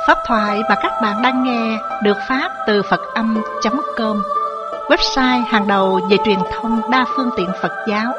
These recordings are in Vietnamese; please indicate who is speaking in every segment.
Speaker 1: Pháp thoại mà các bạn đang nghe được phát từ Phật-âm.com, website hàng đầu về truyền thông đa phương tiện Phật giáo.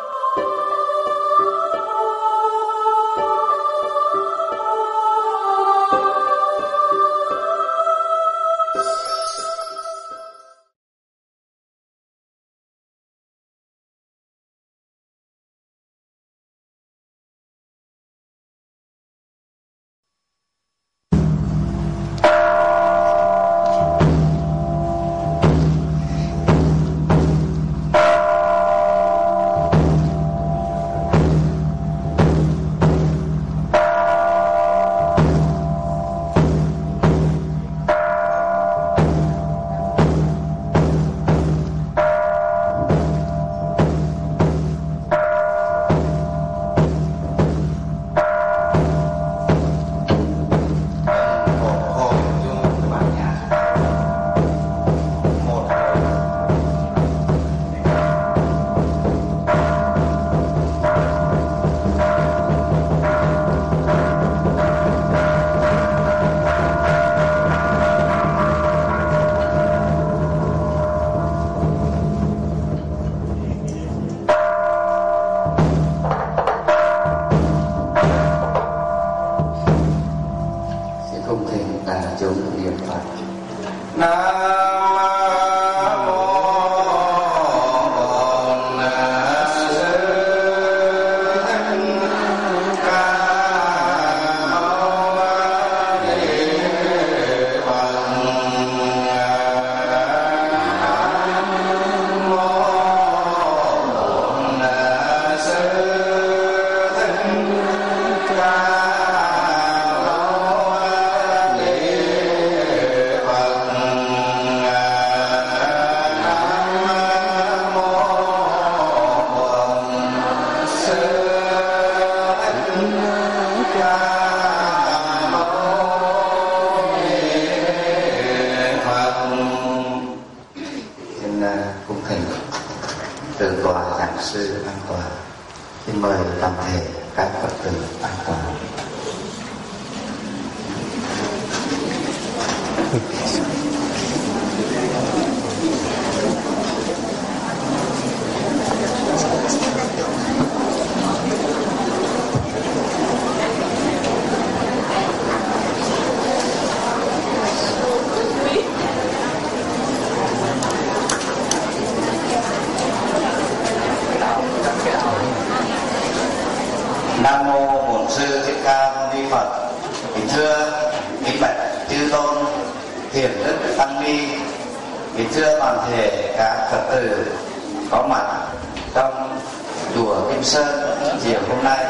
Speaker 2: Nam mô Bổn Sư Thích Ca Mâu Ni Phật. Kính thưa kính bạch chư tôn hiền đức tăng ni, kính thưa toàn thể các Phật tử có mặt trong chùa Kim Sơn chiều hôm nay.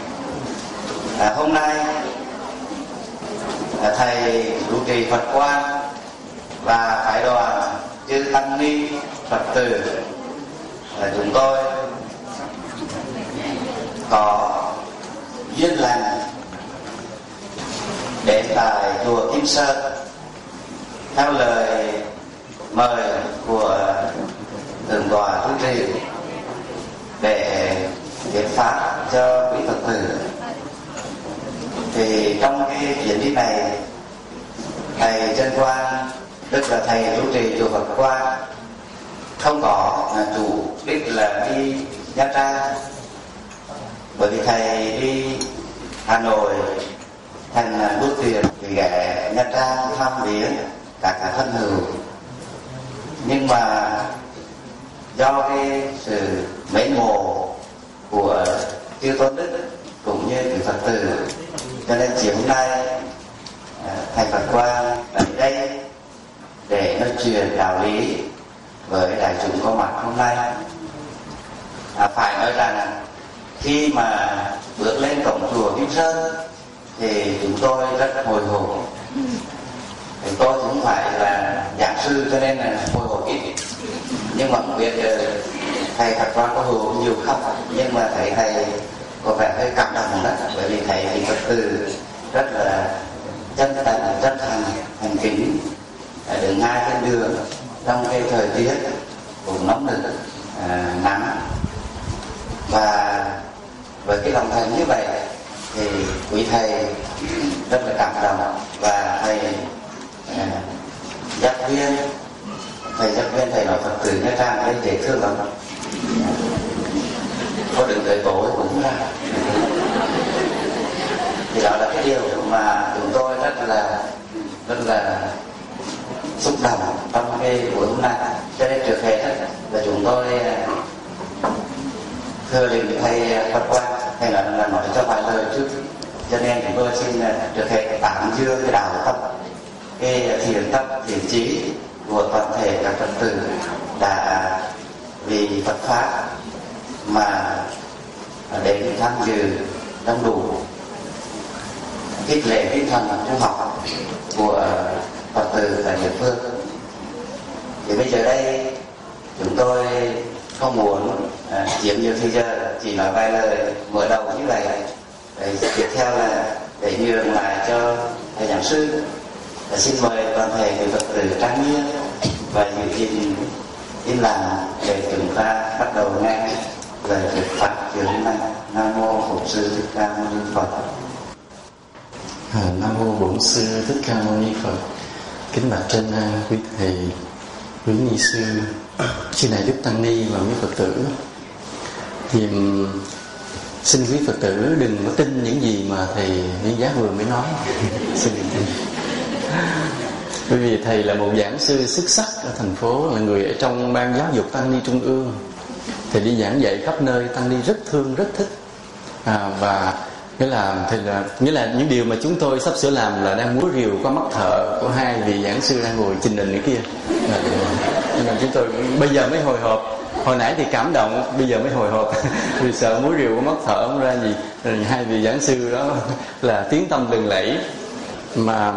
Speaker 2: Hôm nay thầy trụ trì Phật Quang và phái đoàn chư tăng ni Phật tử chúng tôi có duyên lành đến tại chùa Kim Sơn theo lời mời của thượng tọa trụ trì để thuyết pháp cho quý Phật tử. Thì trong cái chuyến đi này, thầy Trân Quang, tức là thầy trụ trì chùa Phật Quang, không có chủ đích là đi Nha Trang, bởi vì thầy đi Hà Nội thành bước tiền thì ghé Nha Trang thăm viếng các thân hữu. Nhưng mà do cái sự mến mộ của chư tôn đức cũng như quý Phật tử, cho nên chiều hôm nay thầy Phật Quang ở đây để nói chuyện đạo lý với đại chúng có mặt hôm nay. Phải nói rằng khi mà bước lên cổng chùa Kim Sơn thì chúng tôi rất hồi hộp. Thì tôi cũng phải là giảng sư cho nên là hồi hộp ít, nhưng mà không biết thầy Phật Quang có hồi hộp nhiều không. Nhưng mà thầy có vẻ hơi cảm động đó, bởi vì thầy thì Phật tử rất là chân thành, rất thành kính, đứng ngay trên đường trong cái thời tiết cũng nóng nực nắng. Và với cái lòng thành như vậy thì quý thầy rất là cảm động, và thầy giác viên thầy nói Phật tử Nha Trang đây dễ thương lắm, có đừng tới tối cũng ra. Thì đó là cái điều mà chúng tôi rất là xúc động trong cái buổi hôm nay. Cho nên trước hết là chúng tôi thưa linh thầy Phật Quang, hay là nói cho vài lời trước. Cho nên chúng tôi xin trước hết tán dương cái đạo tâm, cái thiện tâm thiện chí của toàn thể các Phật tử đã vì Phật pháp mà đến tham dự đông đủ, khích lệ tinh thần tu học của Phật tử tại địa phương. Thì bây giờ đây chúng tôi không muốn chiếm nhiều thời giờ, chỉ nói vài lời mở đầu như vậy. Tiếp theo là để nhường lại cho thầy giảng sư. Xin mời toàn thể người Phật tử trang nghiêm và giữ gìn im lặng để chúng ta bắt đầu nghe lời thuyết pháp chiều hôm nay. Nam mô Bổn Sư Thích Ca Mâu Ni Phật.
Speaker 3: Nam mô Bổn Sư Thích Ca Mâu Ni Phật. Kính bạch trên quý thầy, quý ni sư, chư này Đức Tăng Ni và quý Phật tử. Thì xin quý Phật tử đừng có tin những gì mà thầy Liên Giác vừa mới nói. Xin đừng tin. Bởi vì thầy là một giảng sư xuất sắc ở thành phố, là người ở trong ban giáo dục Tăng Ni Trung ương. Thầy đi giảng dạy khắp nơi, Tăng Ni rất thương, rất thích. Và nghĩa là những điều mà chúng tôi sắp sửa làm là đang múa rìu qua mắt thợ của hai vị giảng sư đang ngồi trình hình ở kia. Nên là chúng tôi bây giờ mới hồi hộp. Hồi nãy thì cảm động, bây giờ mới hồi hộp vì sợ múa rìu qua mắt thợ không ra gì. Rồi hai vị giảng sư đó là tiếng tăm lừng lẫy. Mà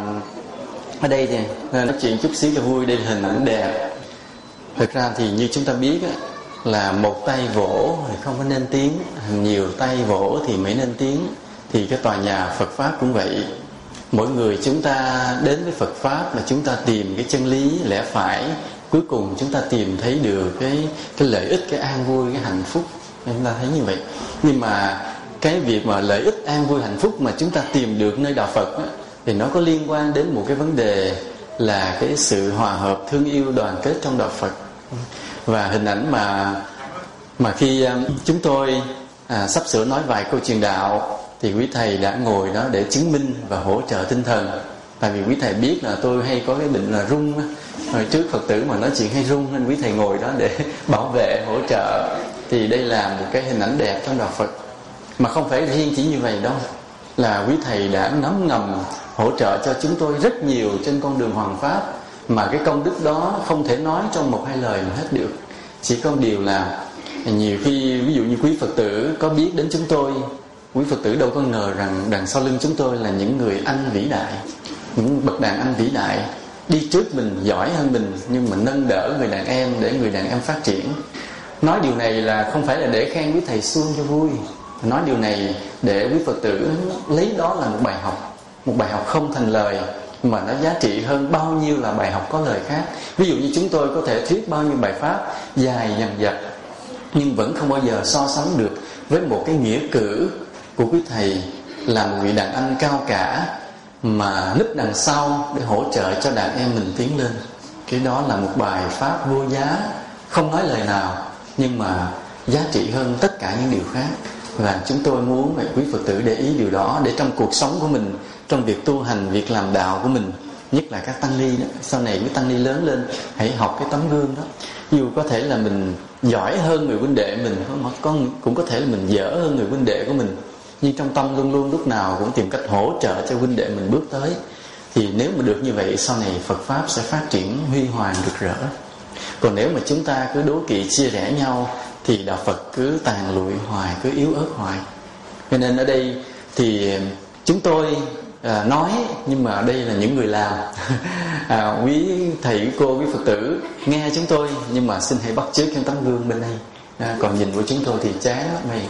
Speaker 3: ở đây thì nói chuyện chút xíu cho vui, đây là hình ảnh đẹp. Thực ra thì như chúng ta biết là một tay vỗ thì không có nên tiếng, nhiều tay vỗ thì mới nên tiếng. Thì cái tòa nhà Phật Pháp cũng vậy. Mỗi người chúng ta đến với Phật Pháp là chúng ta tìm cái chân lý lẽ phải, cuối cùng chúng ta tìm thấy được cái lợi ích, cái an vui, cái hạnh phúc. Chúng ta thấy như vậy. Nhưng mà cái việc mà lợi ích, an vui, hạnh phúc mà chúng ta tìm được nơi đạo Phật thì nó có liên quan đến một cái vấn đề là cái sự hòa hợp, thương yêu, đoàn kết trong đạo Phật. Và hình ảnh mà khi chúng tôi sắp sửa nói vài câu chuyện đạo thì quý thầy đã ngồi đó để chứng minh và hỗ trợ tinh thần. Tại vì quý thầy biết là tôi hay có cái bệnh là run, hồi trước Phật tử mà nói chuyện hay run, nên quý thầy ngồi đó để bảo vệ, hỗ trợ. Thì đây là một cái hình ảnh đẹp trong đạo Phật. Mà không phải riêng chỉ như vậy đâu, là quý thầy đã ngấm ngầm hỗ trợ cho chúng tôi rất nhiều trên con đường Hoàng Pháp, mà cái công đức đó không thể nói trong một hai lời mà hết được. Chỉ có điều là nhiều khi ví dụ như quý Phật tử có biết đến chúng tôi, quý Phật tử đâu có ngờ rằng đằng sau lưng chúng tôi là những người anh vĩ đại, những bậc đàn anh vĩ đại đi trước mình, giỏi hơn mình, nhưng mà nâng đỡ người đàn em để người đàn em phát triển. Nói điều này là không phải là để khen quý thầy suông cho vui, nói điều này để quý Phật tử lấy đó là một bài học không thành lời, mà nó giá trị hơn bao nhiêu là bài học có lời khác. Ví dụ như chúng tôi có thể thuyết bao nhiêu bài pháp dài dằng dặc, nhưng vẫn không bao giờ so sánh được với một cái nghĩa cử của quý thầy là một vị đàn anh cao cả mà núp đằng sau để hỗ trợ cho đàn em mình tiến lên. Cái đó là một bài pháp vô giá, không nói lời nào, nhưng mà giá trị hơn tất cả những điều khác. Và chúng tôi muốn quý Phật tử để ý điều đó, để trong cuộc sống của mình, trong việc tu hành, việc làm đạo của mình, nhất là các tăng ni đó, sau này mấy tăng ni lớn lên hãy học cái tấm gương đó. Dù có thể là mình giỏi hơn người huynh đệ mình, cũng có thể là mình dở hơn người huynh đệ của mình, nhưng trong tâm luôn luôn lúc nào cũng tìm cách hỗ trợ cho huynh đệ mình bước tới. Thì nếu mà được như vậy, sau này Phật Pháp sẽ phát triển huy hoàng rực rỡ. Còn nếu mà chúng ta cứ đố kỵ chia rẽ nhau thì đạo Phật cứ tàn lụi hoài, cứ yếu ớt hoài. Cho nên ở đây thì chúng tôi nói, nhưng mà đây là những người làm. Quý thầy, quý cô, quý Phật tử nghe chúng tôi, nhưng mà xin hãy bắt chước cái tấm gương bên đây. Còn nhìn của chúng tôi thì chán lắm mày.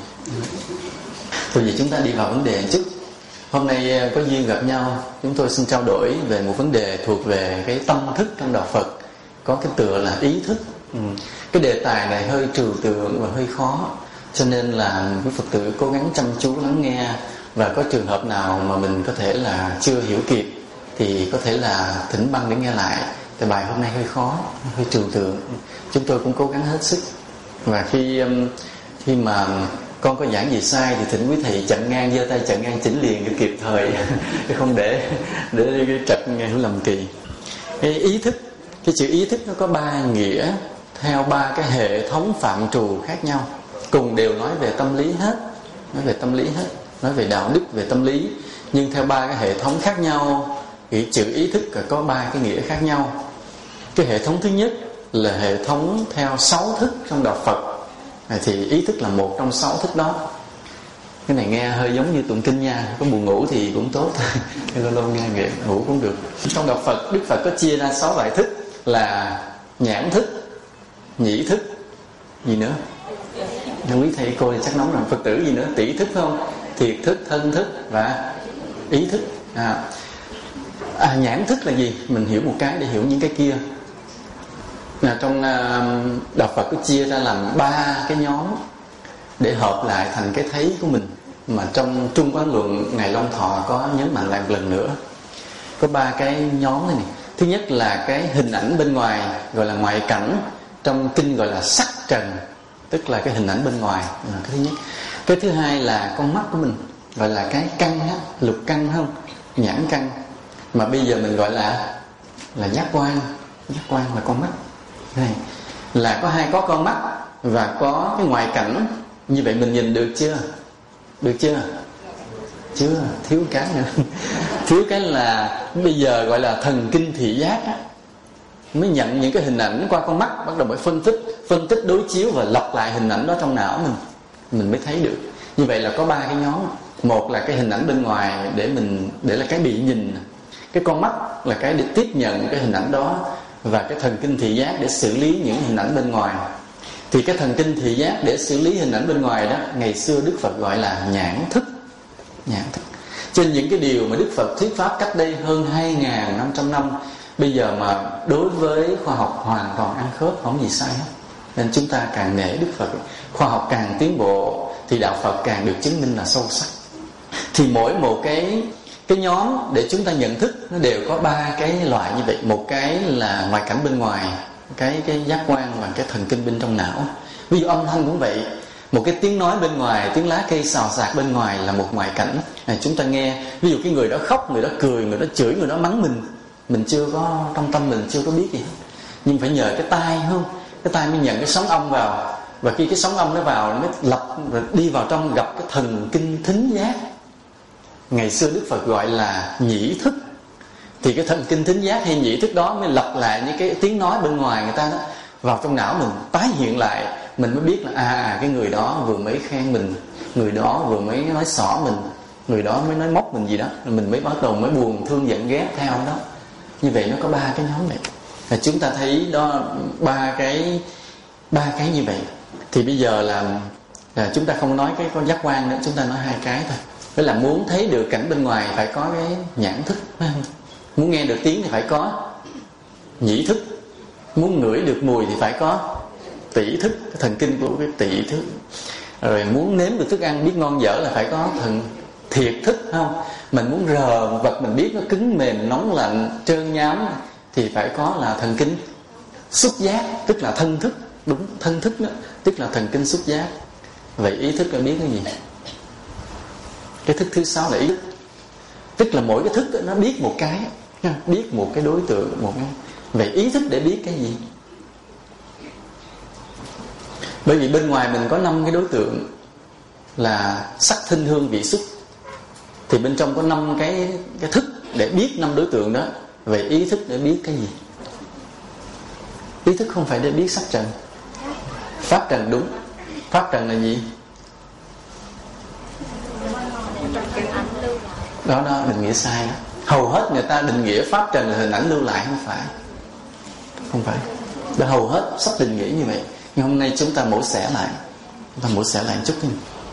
Speaker 3: Thôi vậy chúng ta đi vào vấn đề chút. Hôm nay có duyên gặp nhau, chúng tôi xin trao đổi về một vấn đề thuộc về cái tâm thức trong đạo Phật, có cái tựa là ý thức. Cái đề tài này hơi trừu tượng và hơi khó, cho nên là quý Phật tử cố gắng chăm chú lắng nghe Và có trường hợp nào mà mình có thể là chưa hiểu kịp thì có thể là thỉnh băng để nghe lại. Tại bài hôm nay hơi khó, hơi trừu tượng. Chúng tôi cũng cố gắng hết sức. Và khi mà con có giảng gì sai thì thỉnh quý thầy chặn ngang, giơ tay chặn ngang chỉnh liền để kịp thời, không để trật hiểu lầm kỳ. Cái ý thức, cái chữ ý thức nó có 3 nghĩa theo 3 cái hệ thống phạm trù khác nhau, cùng đều nói về tâm lý hết, nói về tâm lý hết, nói về đạo đức, về tâm lý, nhưng theo 3 cái hệ thống khác nhau. Cái chữ ý thức có 3 cái nghĩa khác nhau. Cái hệ thống thứ nhất là hệ thống theo 6 thức trong đạo Phật, thì ý thức là một trong 6 thức đó. Cái này nghe hơi giống như tụng kinh nha, có buồn ngủ thì cũng tốt, lâu lâu nghe nghệ ngủ cũng được. Trong đạo Phật, Đức Phật có chia ra 6 loại thức là nhãn thức, nhĩ thức, gì nữa? Quý thầy cô thì chắc nóng rằng Phật tử gì nữa? Tỷ thức không? Thiệt thức, thân thức và ý thức. Nhãn thức là gì? Mình hiểu một cái để hiểu những cái kia. Trong đạo Phật có chia ra làm 3 cái nhóm để hợp lại thành cái thấy của mình, mà trong Trung Quán Luận Ngài Long Thọ có nhấn mạnh lại một lần nữa. Có 3 cái nhóm này. Thứ nhất là cái hình ảnh bên ngoài, gọi là ngoại cảnh, trong kinh gọi là sắc trần, tức là cái hình ảnh bên ngoài, cái thứ nhất. Cái thứ hai là con mắt của mình, gọi là cái căn á, lục căn không, nhãn căn, mà bây giờ mình gọi là giác quan. Giác quan là con mắt. Này là có con mắt và có cái ngoại cảnh. Như vậy mình nhìn được chưa? Được chưa? Chưa, thiếu cái nữa. Thiếu cái là bây giờ gọi là thần kinh thị giác á, mới nhận những cái hình ảnh qua con mắt, bắt đầu mới phân tích đối chiếu và lọc lại hình ảnh đó trong não mình mới thấy được. Như vậy là có 3 cái nhóm. Một là cái hình ảnh bên ngoài để là cái bị nhìn, cái con mắt là cái để tiếp nhận cái hình ảnh đó, và cái thần kinh thị giác để xử lý những hình ảnh bên ngoài. Thì cái thần kinh thị giác để xử lý hình ảnh bên ngoài đó, ngày xưa Đức Phật gọi là nhãn thức. Nhãn thức. Trên những cái điều mà Đức Phật thuyết pháp cách đây hơn 2.500 năm, bây giờ mà đối với khoa học hoàn toàn ăn khớp, không gì sai hết. Nên chúng ta càng nể Đức Phật. Khoa học càng tiến bộ thì đạo Phật càng được chứng minh là sâu sắc. Thì mỗi một cái nhóm để chúng ta nhận thức nó đều có 3 cái loại như vậy. Một cái là ngoại cảnh bên ngoài, cái giác quan và cái thần kinh bên trong não. Ví dụ âm thanh cũng vậy. Một cái tiếng nói bên ngoài, tiếng lá cây xào xạc bên ngoài là một ngoại cảnh. Chúng ta nghe, ví dụ cái người đó khóc, người đó cười, người đó chửi, người đó mắng mình chưa có, trong tâm mình chưa có biết gì hết. Nhưng phải nhờ cái tai không? Cái tai mới nhận cái sóng âm vào. Và khi cái sóng âm nó vào, nó mới lập rồi đi vào trong, gặp cái thần kinh thính giác. Ngày xưa Đức Phật gọi là nhĩ thức. Thì cái thần kinh thính giác hay nhĩ thức đó mới lặp lại những cái tiếng nói bên ngoài người ta đó, vào trong não mình, tái hiện lại. Mình mới biết là cái người đó vừa mới khen mình, người đó vừa mới nói xỏ mình, người đó mới nói móc mình gì đó, mình mới bắt đầu mới buồn, thương, giận, ghét theo đó. Như vậy nó có 3 cái nhóm này. Là chúng ta thấy đó, 3 cái như vậy. Thì bây giờ là chúng ta không nói cái con giác quan nữa, chúng ta nói 2 cái thôi. Đó là muốn thấy được cảnh bên ngoài phải có cái nhãn thức, muốn nghe được tiếng thì phải có nhĩ thức, muốn ngửi được mùi thì phải có tỷ thức, cái thần kinh của cái tỷ thức. Rồi muốn nếm được thức ăn biết ngon dở là phải có thần thiệt thức, không? Mình muốn rờ một vật mình biết nó cứng mềm, nóng lạnh, trơn nhám thì phải có là thần kinh xúc giác, tức là thân thức. Đúng, thân thức đó, tức là thần kinh xúc giác. Vậy ý thức là biết cái gì? Cái thức thứ 6 là ý thức. Tức là mỗi cái thức đó, nó biết một cái, biết một cái đối tượng, một cái. Vậy ý thức để biết cái gì? Bởi vì bên ngoài mình có 5 cái đối tượng là sắc, thinh, hương, vị, xúc. Thì bên trong có 5 cái thức để biết 5 đối tượng đó. Vậy ý thức để biết cái gì? Ý thức không phải để biết sắc trần. Pháp trần đúng. Pháp trần là gì? Đó định nghĩa sai đó. Hầu hết người ta định nghĩa pháp trần là hình ảnh lưu lại. Không phải. Đã hầu hết sắp định nghĩa như vậy. Nhưng hôm nay chúng ta mổ xẻ lại. Chúng ta mổ xẻ lại một chút.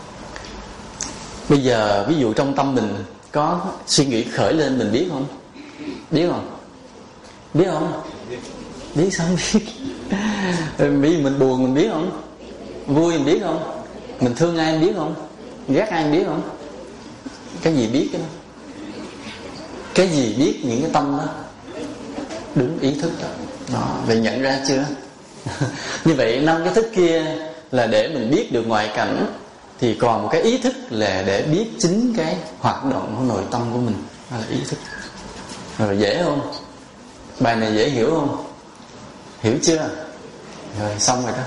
Speaker 3: Bây giờ ví dụ trong tâm mình có suy nghĩ khởi lên, mình biết không? Biết không? Biết không? Biết sao không biết? Vì mình buồn mình biết không? Vui mình biết không? Mình thương ai mình biết không? Ghét ai mình biết không? Cái gì biết cái đó? Cái gì biết những cái tâm đó? Đúng, ý thức đó. Đó, vậy nhận ra chưa? Như vậy 5 cái thức kia là để mình biết được ngoại cảnh, thì còn một cái ý thức là để biết chính cái hoạt động của nội tâm của mình. Đó là ý thức. Rồi dễ không? Bài này dễ hiểu không? Hiểu chưa? Rồi xong rồi đó.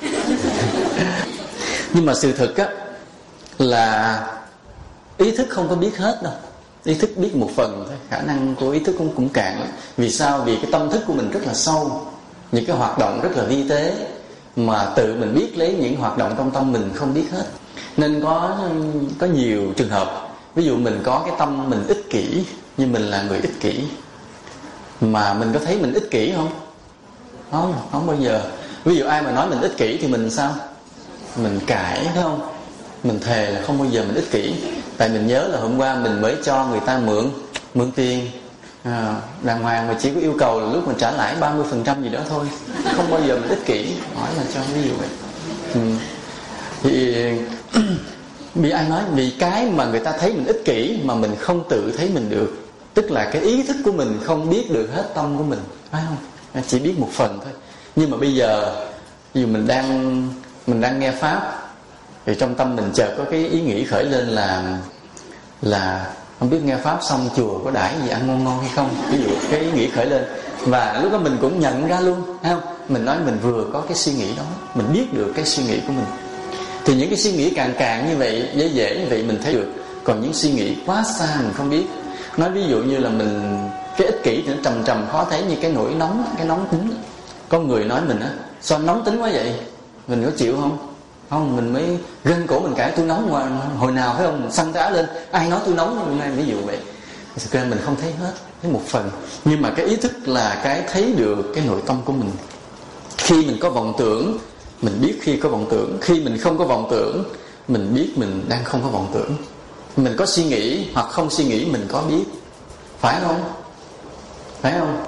Speaker 3: Nhưng mà sự thực á là ý thức không có biết hết đâu. Ý thức biết một phần thôi. Khả năng của ý thức cũng cạn lắm. Vì sao? Vì cái tâm thức của mình rất là sâu, những cái hoạt động rất là vi tế, mà tự mình biết lấy những hoạt động trong tâm mình không biết hết. Nên có nhiều trường hợp, ví dụ mình có cái tâm mình ích kỷ, như mình là người ích kỷ, mà mình có thấy mình ích kỷ không? Không bao giờ. Ví dụ ai mà nói mình ích kỷ thì mình sao? Mình cãi, phải không? Mình thề là không bao giờ mình ích kỷ. Tại mình nhớ là hôm qua mình mới cho người ta mượn tiền đàng hoàng, mà chỉ có yêu cầu là lúc mình trả lãi 30% gì đó thôi. Không bao giờ mình ích kỷ. Hỏi là cho ví dụ vậy. Thì vì ai nói, vì cái mà người ta thấy mình ích kỷ mà mình không tự thấy mình được, tức là cái ý thức của mình không biết được hết tâm của mình, phải không? Chỉ biết một phần thôi. Nhưng mà bây giờ dù mình đang nghe pháp, thì trong tâm mình chợt có cái ý nghĩ khởi lên là không biết nghe pháp xong chùa có đãi gì ăn ngon hay không, ví dụ cái ý nghĩ khởi lên. Và lúc đó mình cũng nhận ra luôn, thấy không? Mình nói mình vừa có cái suy nghĩ đó, mình biết được cái suy nghĩ của mình. Thì những cái suy nghĩ càng như vậy, dễ như vậy mình thấy được. Còn những suy nghĩ quá xa mình không biết. Nói ví dụ như là mình, cái ích kỷ thì nó trầm khó thấy, như cái nỗi nóng, cái nóng tính. Có người nói mình á, sao nóng tính quá vậy? Mình có chịu không? Không, mình mới gân cổ mình cãi tôi nóng mà hồi nào phải không? Mình xăng giá lên, ai nói tôi nóng hôm nay, ví dụ vậy. Thực ra mình không thấy hết, thấy một phần. Nhưng mà cái ý thức là cái thấy được cái nội tâm của mình. Khi mình có vọng tưởng, mình biết khi có vọng tưởng. Khi mình không có vọng tưởng, mình biết mình đang không có vọng tưởng. Mình có suy nghĩ hoặc không suy nghĩ, mình có biết. Phải không? Phải không?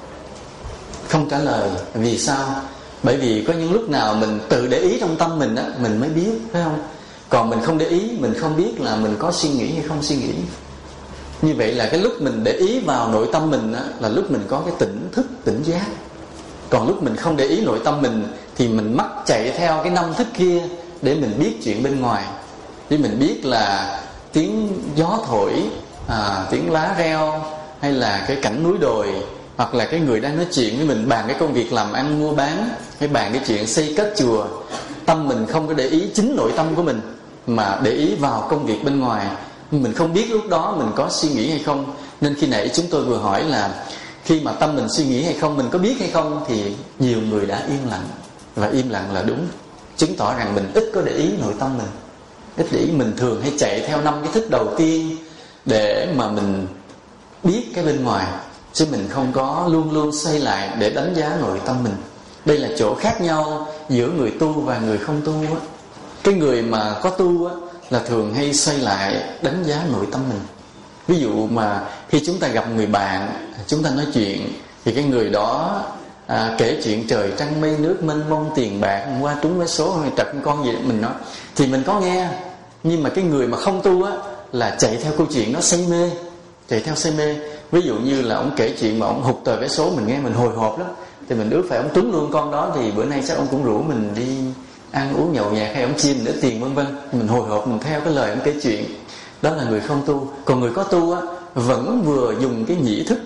Speaker 3: Không trả lời. Vì sao? Bởi vì có những lúc nào mình tự để ý trong tâm mình á, mình mới biết, phải không? Còn mình không để ý, mình không biết là mình có suy nghĩ hay không suy nghĩ. Như vậy là cái lúc mình để ý vào nội tâm mình á, là lúc mình có cái tỉnh thức, tỉnh giác. Còn lúc mình không để ý nội tâm mình thì mình mắc chạy theo cái 5 thức kia để mình biết chuyện bên ngoài. Để mình biết là tiếng gió thổi, tiếng lá reo, hay là cái cảnh núi đồi, hoặc là cái người đang nói chuyện với mình, bàn cái công việc làm ăn mua bán, hay bàn cái chuyện xây cất chùa. Tâm mình không có để ý chính nội tâm của mình, mà để ý vào công việc bên ngoài. Mình không biết lúc đó mình có suy nghĩ hay không. Nên khi nãy chúng tôi vừa hỏi là khi mà tâm mình suy nghĩ hay không, mình có biết hay không, thì nhiều người đã im lặng. Và im lặng là đúng, chứng tỏ rằng mình ít có để ý nội tâm mình, ít để ý. Mình thường hay chạy theo 5 cái thức đầu tiên để mà mình biết cái bên ngoài, chứ mình không có luôn luôn xoay lại để đánh giá nội tâm mình. Đây là chỗ khác nhau giữa người tu và người không tu á. Cái người mà có tu á là thường hay xoay lại đánh giá nội tâm mình. Ví dụ mà khi chúng ta gặp người bạn, chúng ta nói chuyện, thì cái người đó kể chuyện trời trăng mây nước mênh mông tiền bạc qua trúng vé số hay trật con gì mình nói, thì mình có nghe. Nhưng mà cái người mà không tu á là chạy theo câu chuyện nó say mê, chạy theo say mê. Ví dụ như là ông kể chuyện mà ông hụt tờ vé số, mình nghe mình hồi hộp lắm, thì mình ước phải ông trúng luôn con đó, thì bữa nay chắc ông cũng rủ mình đi ăn uống nhậu nhẹt, hay ông chia mình nữa tiền vân vân. Mình hồi hộp, mình theo cái lời ông kể chuyện. Đó là người không tu. Còn người có tu á vẫn vừa dùng cái nhĩ thức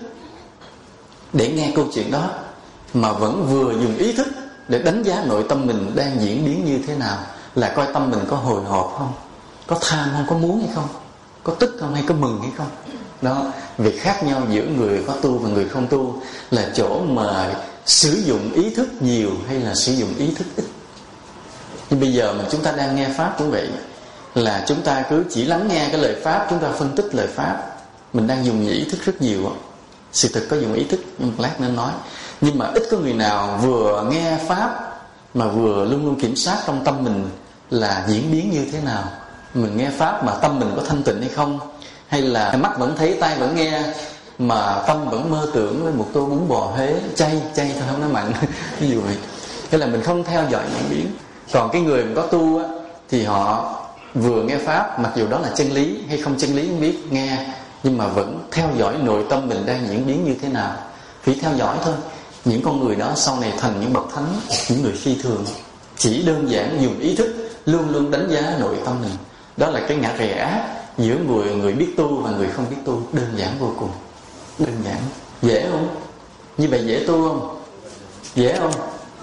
Speaker 3: để nghe câu chuyện đó, mà vẫn vừa dùng ý thức để đánh giá nội tâm mình đang diễn biến như thế nào. Là coi tâm mình có hồi hộp không, có tham không, có muốn hay không, có tức không, hay có mừng hay không. Đó, việc khác nhau giữa người có tu và người không tu là chỗ mà sử dụng ý thức nhiều hay là sử dụng ý thức ít. Nhưng bây giờ mà chúng ta đang nghe pháp cũng vậy, là chúng ta cứ chỉ lắng nghe cái lời pháp, chúng ta phân tích lời pháp, mình đang dùng ý thức rất nhiều. Sự thực có dùng ý thức, nhưng một lát nên nói. Nhưng mà ít có người nào vừa nghe pháp mà vừa luôn luôn kiểm soát trong tâm mình là diễn biến như thế nào. Mình nghe pháp mà tâm mình có thanh tịnh hay không, hay là mắt vẫn thấy, tai vẫn nghe, mà tâm vẫn mơ tưởng với một tô bún bò Huế chay thôi, không nói mặn. Ví dụ vậy. Thế là mình không theo dõi những biến. Còn cái người mà có tu á, thì họ vừa nghe pháp, mặc dù đó là chân lý hay không chân lý không biết, nghe nhưng mà vẫn theo dõi nội tâm mình đang diễn biến như thế nào. Chỉ theo dõi thôi. Những con người đó sau này thành những bậc thánh, những người phi thường, chỉ đơn giản dùng ý thức luôn luôn đánh giá nội tâm mình. Đó là cái ngã rè ác giữa người biết tu và người không biết tu, đơn giản vô cùng. Đơn giản. Dễ không? Như vậy dễ tu không? Dễ không?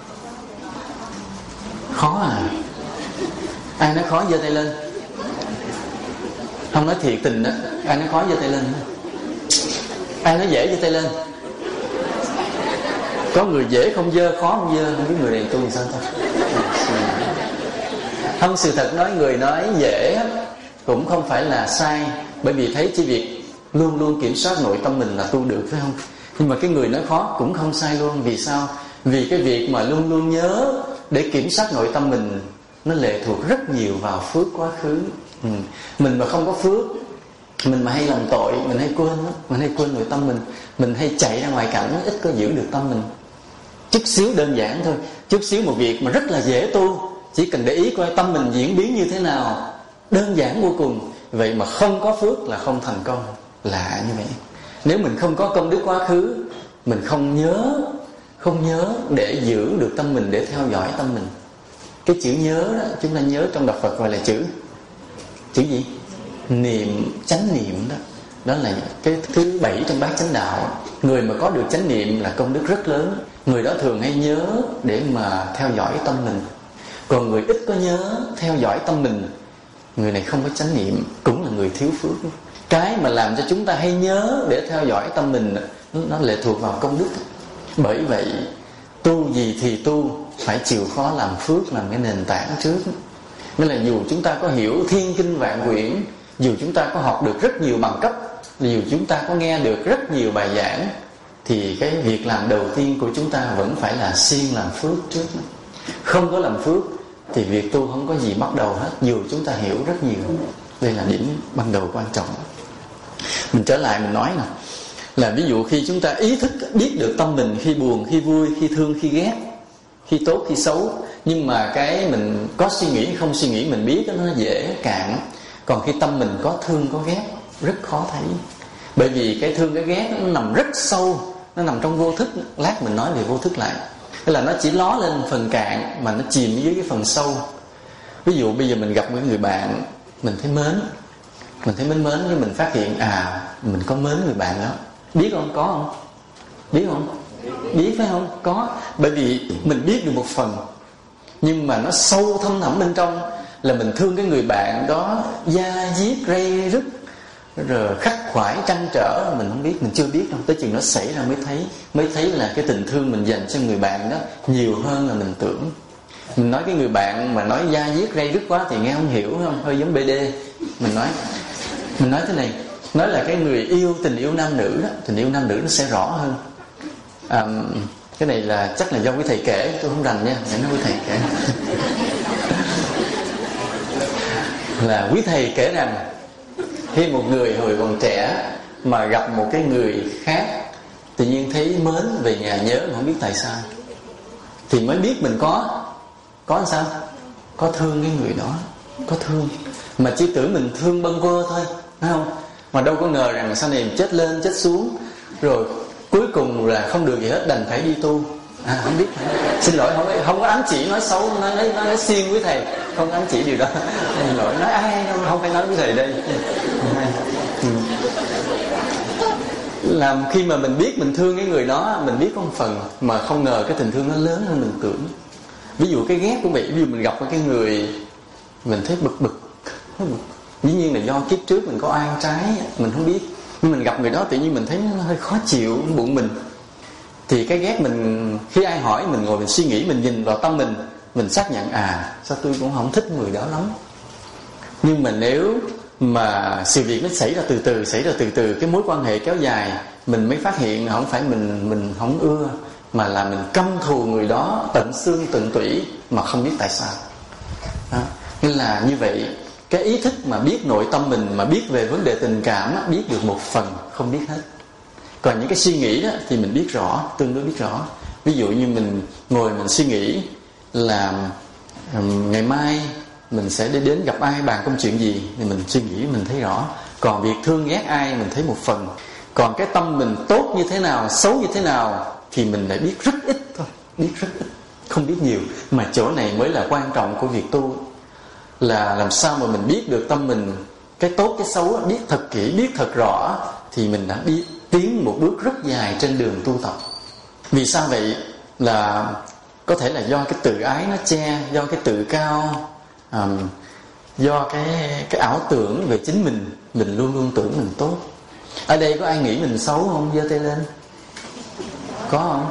Speaker 3: Khó à? Ai nói khó giơ tay lên. Không nói thiệt tình đó. Ai nói khó giơ tay lên. Ai nói dễ giơ tay lên. Có người dễ không giơ, khó không giơ. Không biết người này tu làm sao thôi. Không, sự thật nói người nói dễ cũng không phải là sai. Bởi vì thấy chỉ việc luôn luôn kiểm soát nội tâm mình là tu được, phải không? Nhưng mà cái người nói khó cũng không sai luôn. Vì sao? Vì cái việc mà luôn luôn nhớ để kiểm soát nội tâm mình, nó lệ thuộc rất nhiều vào phước quá khứ. Mình mà không có phước, mình mà hay làm tội, mình hay quên đó, mình hay quên nội tâm mình hay chạy ra ngoài cảnh, ít có giữ được tâm mình. Chút xíu đơn giản thôi, chút xíu một việc mà rất là dễ tu, chỉ cần để ý coi tâm mình diễn biến như thế nào, đơn giản vô cùng. Vậy mà không có phước là không thành công, lạ như vậy. Nếu mình không có công đức quá khứ, mình không nhớ để giữ được tâm mình, để theo dõi tâm mình. Cái chữ nhớ đó, chúng ta nhớ trong đạo Phật gọi là chữ gì? Niệm, chánh niệm đó. Đó là cái thứ 7 trong bát chánh đạo. Người mà có được chánh niệm là công đức rất lớn. Người đó thường hay nhớ để mà theo dõi tâm mình. Còn người ít có nhớ, theo dõi tâm mình, người này không có chánh niệm, cũng là người thiếu phước. Cái mà làm cho chúng ta hay nhớ để theo dõi tâm mình, nó lệ thuộc vào công đức. Bởi vậy tu gì thì tu, phải chịu khó làm phước, làm cái nền tảng trước. Nên là dù chúng ta có hiểu thiên kinh vạn quyển, dù chúng ta có học được rất nhiều bằng cấp, dù chúng ta có nghe được rất nhiều bài giảng, thì cái việc làm đầu tiên của chúng ta vẫn phải là siêng làm phước trước. Không có làm phước thì việc tu không có gì bắt đầu hết, dù chúng ta hiểu rất nhiều. Đây là điểm ban đầu quan trọng. Mình trở lại mình nói nè, là ví dụ khi chúng ta ý thức biết được tâm mình, khi buồn, khi vui, khi thương, khi ghét, khi tốt, khi xấu, nhưng mà cái mình có suy nghĩ hay không suy nghĩ mình biết nó dễ cạn. Còn khi tâm mình có thương có ghét rất khó thấy. Bởi vì cái thương cái ghét nó nằm rất sâu, nó nằm trong vô thức. Lát mình nói về vô thức lại. Tức là nó chỉ ló lên phần cạn mà nó chìm dưới cái phần sâu. Ví dụ bây giờ mình gặp một người bạn, mình thấy mến, nhưng mình phát hiện mình có mến người bạn đó. Biết không? Có không? Biết không? Biết phải không? Có. Bởi vì mình biết được một phần, nhưng mà nó sâu thâm thẳm bên trong là mình thương cái người bạn đó da diết ray rứt, rồi khắc khoải trăn trở. Mình không biết, mình chưa biết đâu. Tới chừng nó xảy ra mới thấy là cái tình thương mình dành cho người bạn đó nhiều hơn là mình tưởng. Mình nói cái người bạn mà nói da diết ray rứt quá thì nghe không hiểu, không? Hơi giống BD. Mình nói thế này, nói là cái người yêu, tình yêu nam nữ đó, tình yêu nam nữ nó sẽ rõ hơn. Cái này là chắc là do quý thầy kể, tôi không rành nha, để nói quý thầy kể. Là quý thầy kể rằng khi một người hồi còn trẻ mà gặp một cái người khác, tự nhiên thấy mến, về nhà nhớ mà không biết tại sao, thì mới biết mình có làm sao? Có thương cái người đó, có thương. Mà chỉ tưởng mình thương bâng quơ thôi, phải không? Mà đâu có ngờ rằng sau này chết lên chết xuống, rồi cuối cùng là không được gì hết, đành phải đi tu. Không biết. Xin lỗi, không có ám chỉ nói xấu, nói xiên với thầy, không ám chỉ điều đó. Xin lỗi, nói ai không phải nói với thầy đây. Làm khi mà mình biết mình thương cái người đó, mình biết có một phần mà không ngờ cái tình thương nó lớn hơn mình tưởng. Ví dụ cái ghét cũng vậy. Ví dụ mình gặp cái người mình thấy bực, dĩ nhiên là do kiếp trước mình có oan trái, mình không biết. Nhưng mình gặp người đó tự nhiên mình thấy nó hơi khó chịu, bụng mình. Thì cái ghét mình, khi ai hỏi mình ngồi mình suy nghĩ, mình nhìn vào tâm mình xác nhận sao tôi cũng không thích người đó lắm. Nhưng mà nếu mà sự việc nó xảy ra từ từ, cái mối quan hệ kéo dài, mình mới phát hiện không phải mình không ưa, mà là mình căm thù người đó tận xương tận tủy mà không biết tại sao. Nên là như vậy, cái ý thức mà biết nội tâm mình, mà biết về vấn đề tình cảm, biết được một phần, không biết hết. Còn những cái suy nghĩ đó thì mình biết rõ, tương đối biết rõ. Ví dụ như mình ngồi mình suy nghĩ là ngày mai mình sẽ đi đến gặp ai, bàn công chuyện gì thì mình suy nghĩ, mình thấy rõ. Còn việc thương ghét ai mình thấy một phần. Còn cái tâm mình tốt như thế nào, xấu như thế nào thì mình lại biết rất ít thôi, biết rất ít, không biết nhiều. Mà chỗ này mới là quan trọng của việc tu, là làm sao mà mình biết được tâm mình, cái tốt cái xấu, biết thật kỹ, biết thật rõ, thì mình đã biết tiến một bước rất dài trên đường tu tập. Vì sao vậy? Là có thể là do cái tự ái nó che, do cái tự cao, do cái ảo tưởng về chính mình luôn luôn tưởng mình tốt. Ở đây có ai nghĩ mình xấu không? Giơ tay lên. Có không?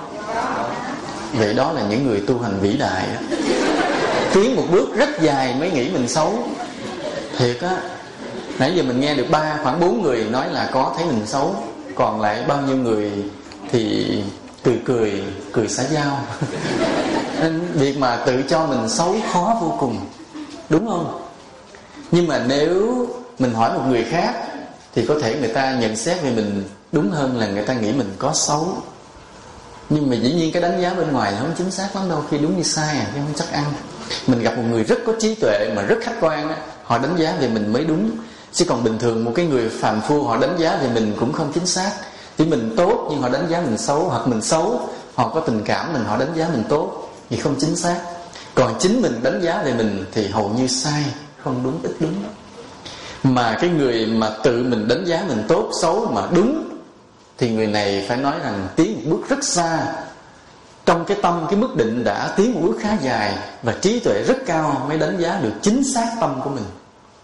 Speaker 3: Vậy đó là những người tu hành vĩ đại. Tiến một bước rất dài mới nghĩ mình xấu. Thiệt á. Nãy giờ mình nghe được khoảng 4 người nói là có thấy mình xấu. Còn lại bao nhiêu người thì cười xã giao. Nên việc mà tự cho mình xấu khó vô cùng, đúng không? Nhưng mà nếu mình hỏi một người khác thì có thể người ta nhận xét về mình đúng hơn là người ta nghĩ mình có xấu. Nhưng mà dĩ nhiên cái đánh giá bên ngoài là không chính xác lắm đâu, khi đúng như sai chứ không chắc ăn. Mình gặp một người rất có trí tuệ mà rất khách quan, họ đánh giá về mình mới đúng. Chứ còn bình thường một cái người phàm phu họ đánh giá về mình cũng không chính xác. Chỉ mình tốt nhưng họ đánh giá mình xấu, hoặc mình xấu họ có tình cảm mình, họ đánh giá mình tốt thì không chính xác. Còn chính mình đánh giá về mình thì hầu như sai, không đúng, ít đúng. Mà cái người mà tự mình đánh giá mình tốt xấu mà đúng thì người này phải nói rằng tiến một bước rất xa. Trong cái tâm, cái mức định đã tiến một bước khá dài, và trí tuệ rất cao mới đánh giá được chính xác tâm của mình.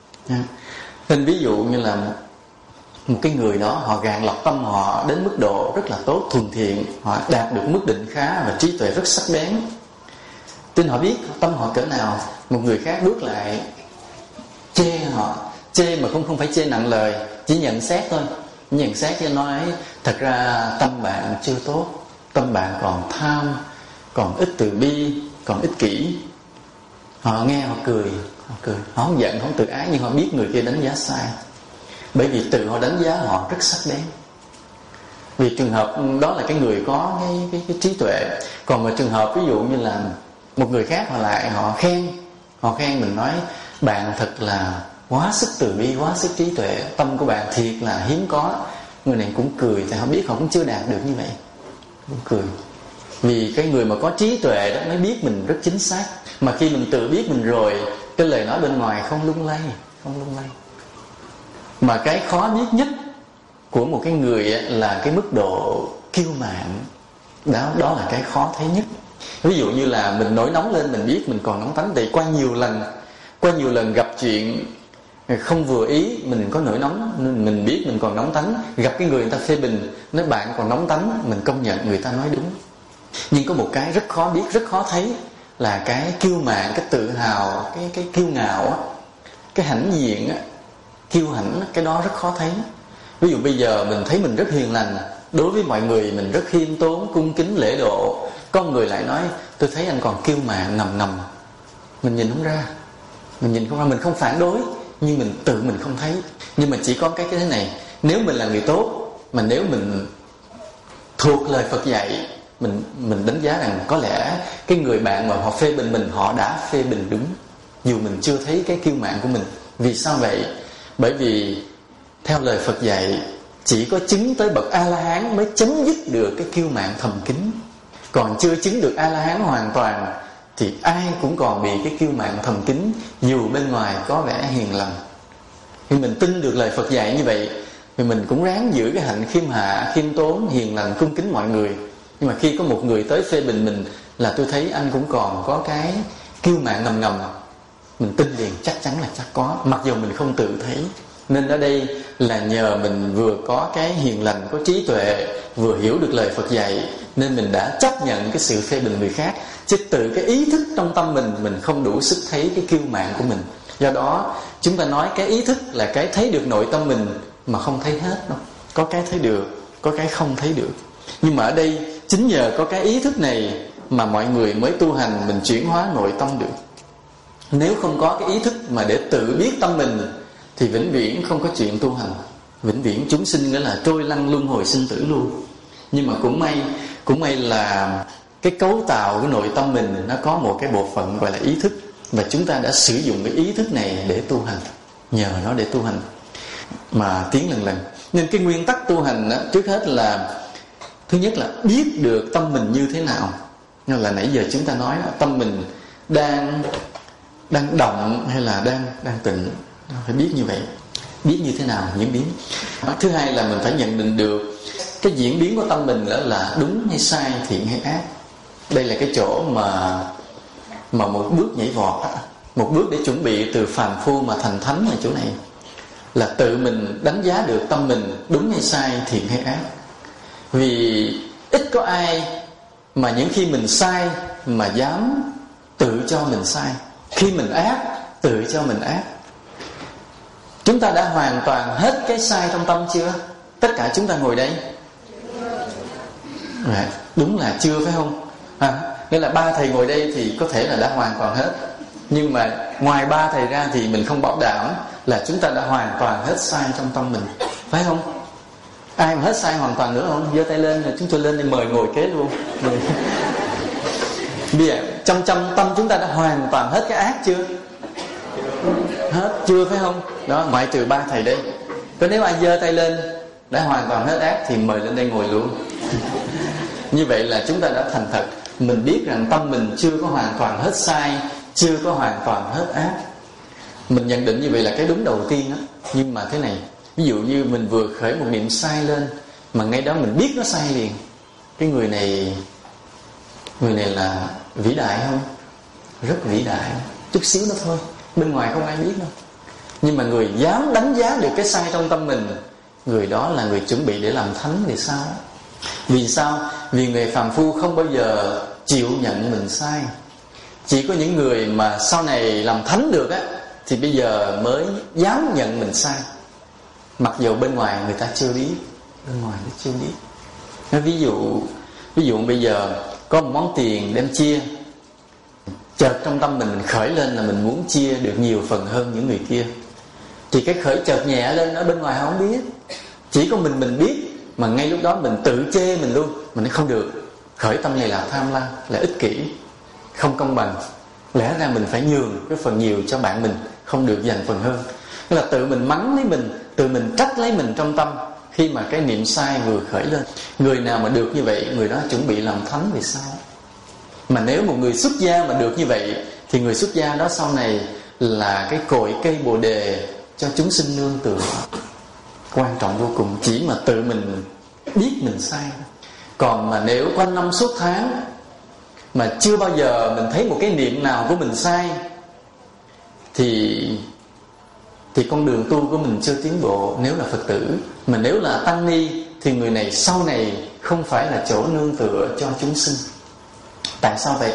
Speaker 3: Nên ví dụ như là một cái người đó, họ gạn lọc tâm họ đến mức độ rất là tốt, thuần thiện, họ đạt được mức định khá và trí tuệ rất sắc bén. Tin họ biết tâm họ cỡ nào. Một người khác bước lại chê họ, chê mà không phải chê nặng lời, chỉ nhận xét thôi. Nhận xét cho nói thật ra tâm bạn chưa tốt, tâm bạn còn tham, còn ít từ bi, còn ích kỷ. Họ nghe họ cười, họ không giận, không tự ái, nhưng họ biết người kia đánh giá sai. Bởi vì tự họ đánh giá họ rất sắc bén. Vì trường hợp đó là cái người có cái trí tuệ. Còn một trường hợp ví dụ như là một người khác họ khen mình, nói bạn thật là quá sức từ bi, quá sức trí tuệ, tâm của bạn thiệt là hiếm có. Người này cũng cười, tại họ biết họ cũng chưa đạt được như vậy, cũng cười. Vì cái người mà có trí tuệ đó mới biết mình rất chính xác. Mà khi mình tự biết mình rồi, cái lời nói bên ngoài không lung lay. Mà cái khó biết nhất của một cái người là cái mức độ kiêu mạn. Đó là cái khó thấy nhất. Ví dụ như là mình nổi nóng lên, mình biết mình còn nóng tánh. Thì qua nhiều lần gặp chuyện không vừa ý, mình có nổi nóng, mình biết mình còn nóng tánh. Gặp cái người ta phê bình, nói bạn còn nóng tánh, mình công nhận người ta nói đúng. Nhưng có một cái rất khó biết, rất khó thấy, là cái kiêu mạn, cái tự hào, cái kiêu ngạo, cái hãnh diện, kiêu hãnh, cái đó rất khó thấy. Ví dụ bây giờ mình thấy mình rất hiền lành, đối với mọi người mình rất khiêm tốn, cung kính, lễ độ. Có người lại nói tôi thấy anh còn kiêu mạn ngầm. Mình nhìn không ra, mình không phản đối, nhưng mình không thấy. Nhưng mà chỉ có cái thế này, nếu mình là người tốt, mà nếu mình thuộc lời Phật dạy, mình đánh giá rằng có lẽ cái người bạn mà họ phê bình mình, họ đã phê bình đúng, dù mình chưa thấy cái kiêu mạn của mình. Vì sao vậy? Bởi vì theo lời Phật dạy, chỉ có chứng tới bậc A-la-hán mới chấm dứt được cái kiêu mạn thầm kín. Còn chưa chứng được A-la-hán hoàn toàn thì ai cũng còn bị cái kiêu mạn thầm kín, dù bên ngoài có vẻ hiền lành. Khi mình tin được lời Phật dạy như vậy thì mình cũng ráng giữ cái hạnh khiêm hạ, khiêm tốn, hiền lành, cung kính mọi người. Nhưng mà khi có một người tới phê bình mình là tôi thấy anh cũng còn có cái kiêu mạn ngầm, mình tin liền, chắc chắn là chắc có, mặc dù mình không tự thấy. Nên ở đây là nhờ mình vừa có cái hiền lành, có trí tuệ, vừa hiểu được lời Phật dạy, nên mình đã chấp nhận cái sự phê bình người khác. Chứ từ cái ý thức trong tâm mình không đủ sức thấy cái kiêu mạn của mình. Do đó chúng ta nói cái ý thức là cái thấy được nội tâm mình mà không thấy hết đâu. Có cái thấy được, có cái không thấy được. Nhưng mà ở đây chính nhờ có cái ý thức này mà mọi người mới tu hành, mình chuyển hóa nội tâm được. Nếu không có cái ý thức mà để tự biết tâm mình thì vĩnh viễn không có chuyện tu hành. Vĩnh viễn chúng sinh nghĩa là trôi lăn luân hồi sinh tử luôn. Nhưng mà cũng may là cái cấu tạo cái nội tâm mình nó có một cái bộ phận gọi là ý thức. và chúng ta đã sử dụng cái ý thức này để tu hành, nhờ nó để tu hành mà tiến lần lần. Nên cái nguyên tắc tu hành đó, trước hết là thứ nhất là biết được tâm mình như thế nào. Nên là nãy giờ chúng ta nói đó, tâm mình đang động hay là đang tịnh, phải biết như vậy. Biết như thế nào diễn biến. Thứ hai là mình phải nhận định được cái diễn biến của tâm mình đó là đúng hay sai, thiện hay ác. Đây là cái chỗ mà một bước nhảy vọt, một bước để chuẩn bị từ phàm phu mà thành thánh là chỗ này. Là tự mình đánh giá được tâm mình đúng hay sai, thiện hay ác. Vì ít có ai mà những khi mình sai mà dám tự cho mình sai, khi mình ác tự cho mình ác. Chúng ta đã hoàn toàn hết cái sai trong tâm chưa? Tất cả chúng ta ngồi đây đúng là chưa, phải không? Nghĩa là 3 thầy ngồi đây thì có thể là đã hoàn toàn hết. Nhưng mà ngoài 3 thầy ra thì mình không bảo đảm là chúng ta đã hoàn toàn hết sai trong tâm mình, phải không? Ai mà hết sai hoàn toàn nữa không? Giơ tay lên, chúng tôi lên đây mời ngồi kế luôn. Bây giờ trong tâm chúng ta đã hoàn toàn hết cái ác chưa? Hết chưa, phải không? Đó, ngoại trừ 3 thầy đây. Có nếu ai giơ tay lên đã hoàn toàn hết ác thì mời lên đây ngồi luôn. Như vậy là chúng ta đã thành thật. Mình biết rằng tâm mình chưa có hoàn toàn hết sai, chưa có hoàn toàn hết ác. Mình nhận định như vậy là cái đúng đầu tiên đó. Nhưng mà thế này, ví dụ như mình vừa khởi một niệm sai lên mà ngay đó mình biết nó sai liền, cái người này là vĩ đại không? Rất vĩ đại, chút xíu nữa thôi, bên ngoài không ai biết đâu. Nhưng mà người dám đánh giá được cái sai trong tâm mình, người đó là người chuẩn bị để làm thánh thì sao? Vì sao? Vì người phàm phu không bao giờ chịu nhận mình sai. Chỉ có những người mà sau này làm thánh được á, thì bây giờ mới dám nhận mình sai. Mặc dù bên ngoài người ta chưa biết, bên ngoài nó chưa biết. Ví dụ bây giờ có một món tiền đem chia, chợt trong tâm mình khởi lên là mình muốn chia được nhiều phần hơn những người kia, thì cái khởi chợt nhẹ lên ở bên ngoài không biết. Chỉ có mình biết, mà ngay lúc đó mình tự chê mình luôn. Mình nói không được, khởi tâm này là tham lam, là ích kỷ, không công bằng. Lẽ ra mình phải nhường cái phần nhiều cho bạn mình, không được dành phần hơn. Tức là tự mình mắng lấy mình, tự mình trách lấy mình trong tâm khi mà cái niệm sai vừa khởi lên. Người nào mà được như vậy, người đó chuẩn bị làm thánh thì sao? Mà nếu một người xuất gia mà được như vậy, thì người xuất gia đó sau này là cái cội cây bồ đề cho chúng sinh nương tựa. Quan trọng vô cùng. Chỉ mà tự mình biết mình sai. Còn mà nếu quanh năm suốt tháng mà chưa bao giờ mình thấy một cái niệm nào của mình sai, thì con đường tu của mình chưa tiến bộ nếu là Phật tử. Mà nếu là tăng ni thì người này sau này không phải là chỗ nương tựa cho chúng sinh. Tại sao vậy?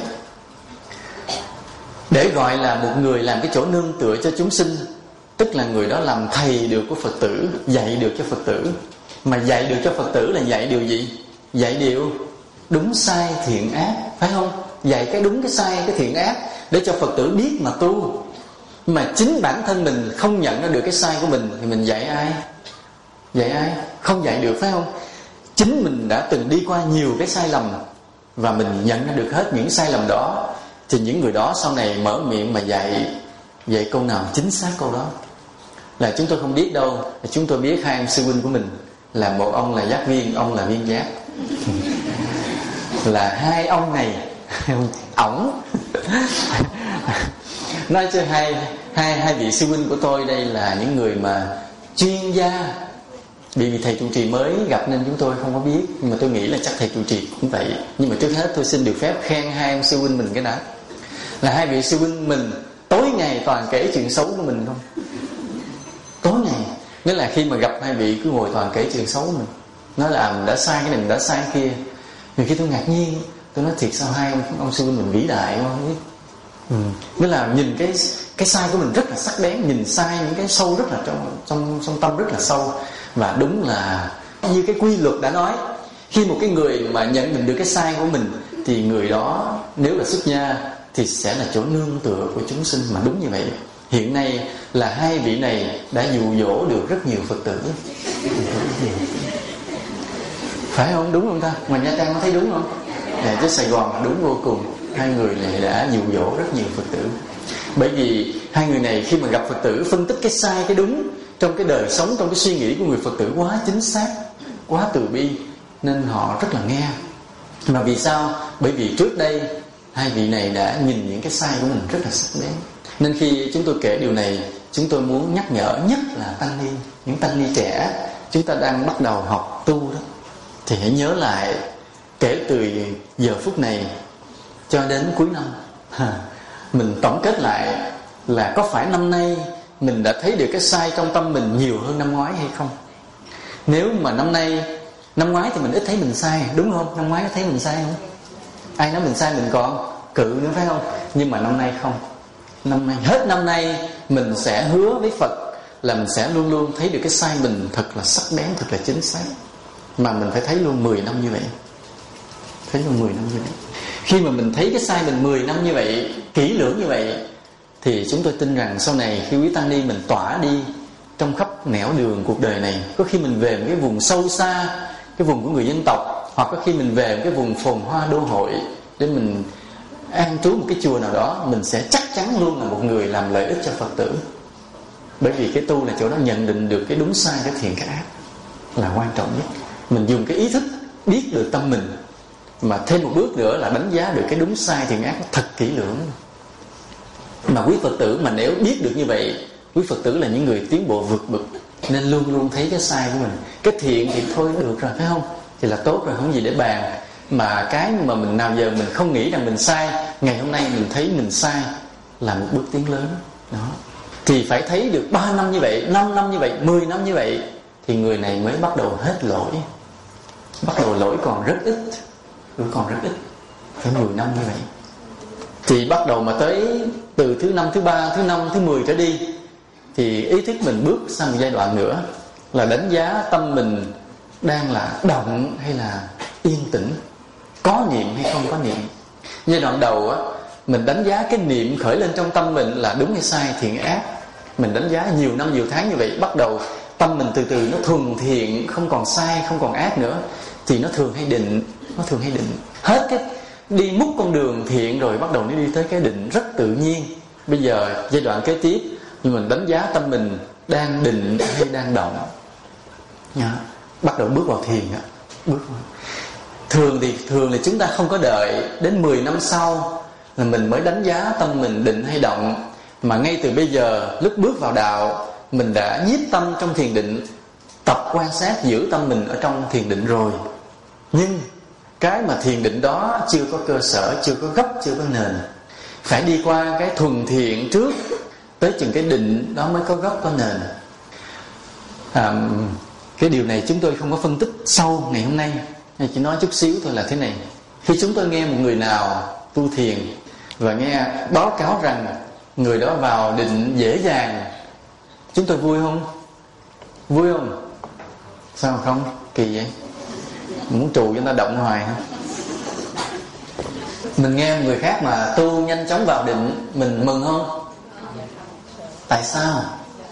Speaker 3: Để gọi là một người làm cái chỗ nương tựa cho chúng sinh, tức là người đó làm thầy được của Phật tử, dạy được cho Phật tử. Mà dạy được cho Phật tử là dạy điều gì? Dạy điều đúng sai thiện ác, phải không? Dạy cái đúng cái sai cái thiện ác để cho Phật tử biết mà tu. Mà chính bản thân mình không nhận ra được cái sai của mình thì mình dạy ai? Dạy ai? Không dạy được, phải không? Chính mình đã từng đi qua nhiều cái sai lầm và mình nhận ra được hết những sai lầm đó, thì những người đó sau này mở miệng mà dạy câu nào chính xác câu đó. Là chúng tôi không biết đâu, chúng tôi biết hai em sư huynh của mình, là một ông là giác viên, ông là viên giác. Là hai ông này ổng nói cho hai vị sư huynh của tôi đây là những người mà chuyên gia. Vì thầy trụ trì mới gặp nên chúng tôi không có biết, nhưng mà tôi nghĩ là chắc thầy trụ trì cũng vậy. Nhưng mà trước hết tôi xin được phép khen hai em sư huynh mình cái đã. Là hai vị sư huynh mình tối ngày toàn kể chuyện xấu của mình không. Tối ngày. Nghĩa là khi mà gặp hai vị cứ ngồi toàn kể chuyện xấu của mình, nói là mình đã sai cái này, mình đã sai cái kia. Nhiều khi tôi ngạc nhiên, tôi nói thiệt sao hai ông sư huynh mình vĩ đại không biết. Nghĩa là nhìn cái sai của mình rất là sắc bén, nhìn sai những cái sâu rất là trong tâm rất là sâu. Và đúng là như cái quy luật đã nói, khi một cái người mà nhận định được cái sai của mình thì người đó nếu là xuất gia thì sẽ là chỗ nương tựa của chúng sinh. Mà đúng như vậy. Hiện nay là hai vị này đã dụ dỗ được rất nhiều Phật tử. Phải không? Đúng không ta? Mà Nha Trang có thấy đúng không? Chứ Sài Gòn đúng vô cùng. Hai người này đã dụ dỗ rất nhiều Phật tử. Bởi vì hai người này khi mà gặp Phật tử phân tích cái sai cái đúng trong cái đời sống, trong cái suy nghĩ của người Phật tử quá chính xác, quá từ bi, nên họ rất là nghe. Mà vì sao? Bởi vì trước đây hai vị này đã nhìn những cái sai của mình rất là sắc bén. Nên khi chúng tôi kể điều này, chúng tôi muốn nhắc nhở nhất là tăng ni, những tăng ni trẻ chúng ta đang bắt đầu học tu đó, thì hãy nhớ lại kể từ giờ phút này cho đến cuối năm, mình tổng kết lại là có phải năm nay mình đã thấy được cái sai trong tâm mình nhiều hơn năm ngoái hay không. Nếu mà năm ngoái thì mình ít thấy mình sai, đúng không? Năm ngoái có thấy mình sai không? Ai nói mình sai mình còn cự nữa phải không? Nhưng mà năm nay không. Hết năm nay mình sẽ hứa với Phật là mình sẽ luôn luôn thấy được cái sai mình thật là sắc bén, thật là chính xác. Mà mình phải thấy luôn 10 năm như vậy. Thấy luôn 10 năm như vậy. Khi mà mình thấy cái sai mình 10 năm như vậy, kỹ lưỡng như vậy, thì chúng tôi tin rằng sau này khi quý tăng ni mình tỏa đi trong khắp nẻo đường cuộc đời này, có khi mình về một cái vùng sâu xa, cái vùng của người dân tộc, hoặc có khi mình về một cái vùng phồn hoa đô hội để mình an trú một cái chùa nào đó, mình sẽ chắc chắn luôn là một người làm lợi ích cho Phật tử. Bởi vì cái tu là chỗ đó nhận định được cái đúng sai, cái thiện cái ác là quan trọng nhất. Mình dùng cái ý thức biết được tâm mình, mà thêm một bước nữa là đánh giá được cái đúng sai thiện ác thật kỹ lưỡng. Mà quý Phật tử mà nếu biết được như vậy, quý Phật tử là những người tiến bộ vượt bậc, nên luôn luôn thấy cái sai của mình. Cái thiện thì thôi được rồi phải không, thì là tốt rồi, không gì để bàn. Mà cái mà mình nào giờ mình không nghĩ rằng mình sai, ngày hôm nay mình thấy mình sai là một bước tiến lớn đó. Thì phải thấy được 3 năm như vậy, 5 năm như vậy, 10 năm như vậy, thì người này mới bắt đầu hết lỗi. Bắt đầu lỗi còn rất ít, phải 10 năm như vậy. Thì bắt đầu mà tới từ thứ 5, thứ 3, thứ 5, thứ 10 trở đi, thì ý thức mình bước sang một giai đoạn nữa là đánh giá tâm mình đang là động hay là yên tĩnh, có niệm hay không có niệm. Giai đoạn đầu á, mình đánh giá cái niệm khởi lên trong tâm mình là đúng hay sai, thiện ác. Mình đánh giá nhiều năm nhiều tháng như vậy, bắt đầu tâm mình từ từ nó thuần thiện, không còn sai, không còn ác nữa, thì nó thường hay định. Hết cái đi múc con đường thiện rồi, bắt đầu nó đi tới cái định rất tự nhiên. Bây giờ giai đoạn kế tiếp, nhưng mình đánh giá tâm mình đang định hay đang động. Bắt đầu bước vào thiền. Thường là chúng ta không có đợi đến 10 năm sau là mình mới đánh giá tâm mình định hay động, mà ngay từ bây giờ lúc bước vào đạo, mình đã nhiếp tâm trong thiền định, tập quan sát giữ tâm mình ở trong thiền định rồi. Nhưng cái mà thiền định đó chưa có cơ sở, chưa có gốc, chưa có nền, phải đi qua cái thuần thiện trước, tới chừng cái định đó mới có gốc, có nền. Cái điều này chúng tôi không có phân tích sâu ngày hôm nay, chỉ nói chút xíu thôi là thế này. Khi chúng tôi nghe một người nào tu thiền và nghe báo cáo rằng người đó vào định dễ dàng, chúng tôi vui không? Vui không? Sao không? Kỳ vậy? Muốn trù cho người ta động hoài hả? Mình nghe người khác mà tu nhanh chóng vào định, mình mừng không? Tại sao?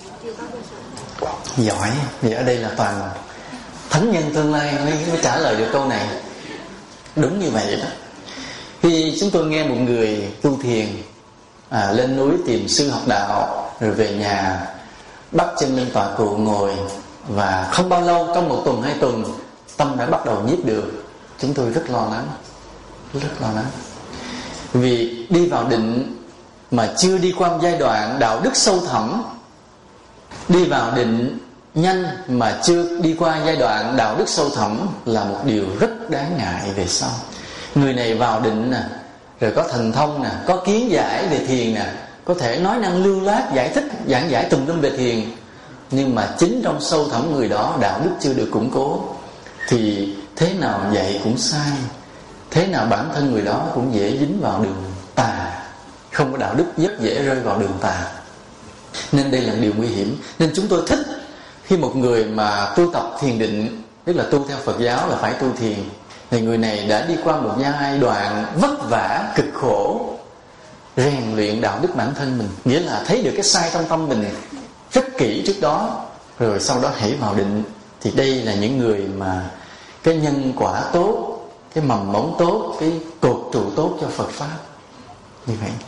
Speaker 3: Giỏi. Vì ở đây là toàn thánh nhân tương lai mới trả lời được câu này. Đúng như vậy đó. Khi chúng tôi nghe một người tu thiền, lên núi tìm sư học đạo, rồi về nhà bắt chân lên tọa cụ ngồi, và không bao lâu, trong 1 tuần 2 tuần, tâm đã bắt đầu nhiếp được. Chúng tôi rất lo lắng. Vì đi vào định mà chưa đi qua giai đoạn đạo đức sâu thẳm, đi vào định nhanh mà chưa đi qua giai đoạn đạo đức sâu thẳm là một điều rất đáng ngại về sau. Người này vào định nè, rồi có thần thông nè, có kiến giải về thiền nè, có thể nói năng lưu loát, giải thích, giảng giải tùm lum về thiền, nhưng mà chính trong sâu thẳm người đó đạo đức chưa được củng cố, thì thế nào dạy cũng sai, thế nào bản thân người đó cũng dễ dính vào đường tà. Không có đạo đức rất dễ rơi vào đường tà. Nên đây là điều nguy hiểm. Nên chúng tôi thích khi một người mà tu tập thiền định, tức là tu theo Phật giáo là phải tu thiền, thì người này đã đi qua một giai đoạn vất vả, cực khổ, rèn luyện đạo đức bản thân mình. Nghĩa là thấy được cái sai trong tâm mình rất kỹ trước đó, rồi sau đó hãy vào định. Thì đây là những người mà cái nhân quả tốt, cái mầm mống tốt, cái cột trụ tốt cho Phật Pháp. Như vậy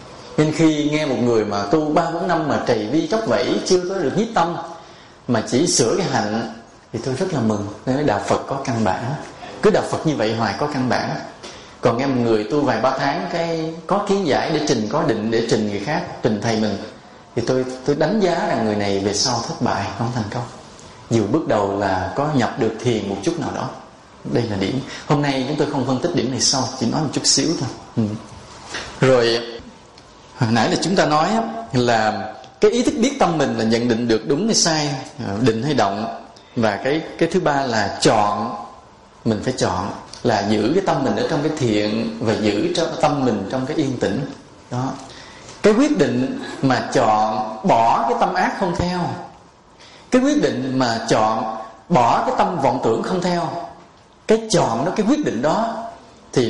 Speaker 3: Nên khi nghe một người mà tu 3-4 năm mà trì vi chóc vẫy, chưa có được nhiếp tâm, mà chỉ sửa cái hạnh, thì tôi rất là mừng. Nên đạo Phật có căn bản. Cứ đạo Phật như vậy hoài có căn bản. Còn nghe một người tu vài 3 tháng cái có kiến giải để trình, có định để trình người khác, trình thầy mình, thì tôi đánh giá rằng người này về sau thất bại, không thành công. Dù bước đầu là có nhập được thiền một chút nào đó. Đây là điểm. Hôm nay chúng tôi không phân tích điểm này sau, chỉ nói một chút xíu thôi. Rồi hồi nãy là chúng ta nói là cái ý thức biết tâm mình là nhận định được đúng hay sai, định hay động. Và cái thứ ba là chọn. Mình phải chọn là giữ cái tâm mình ở trong cái thiện và giữ cho tâm mình trong cái yên tĩnh. Đó. Cái quyết định mà chọn bỏ cái tâm ác không theo, cái quyết định mà chọn bỏ cái tâm vọng tưởng không theo, cái chọn đó, cái quyết định đó thì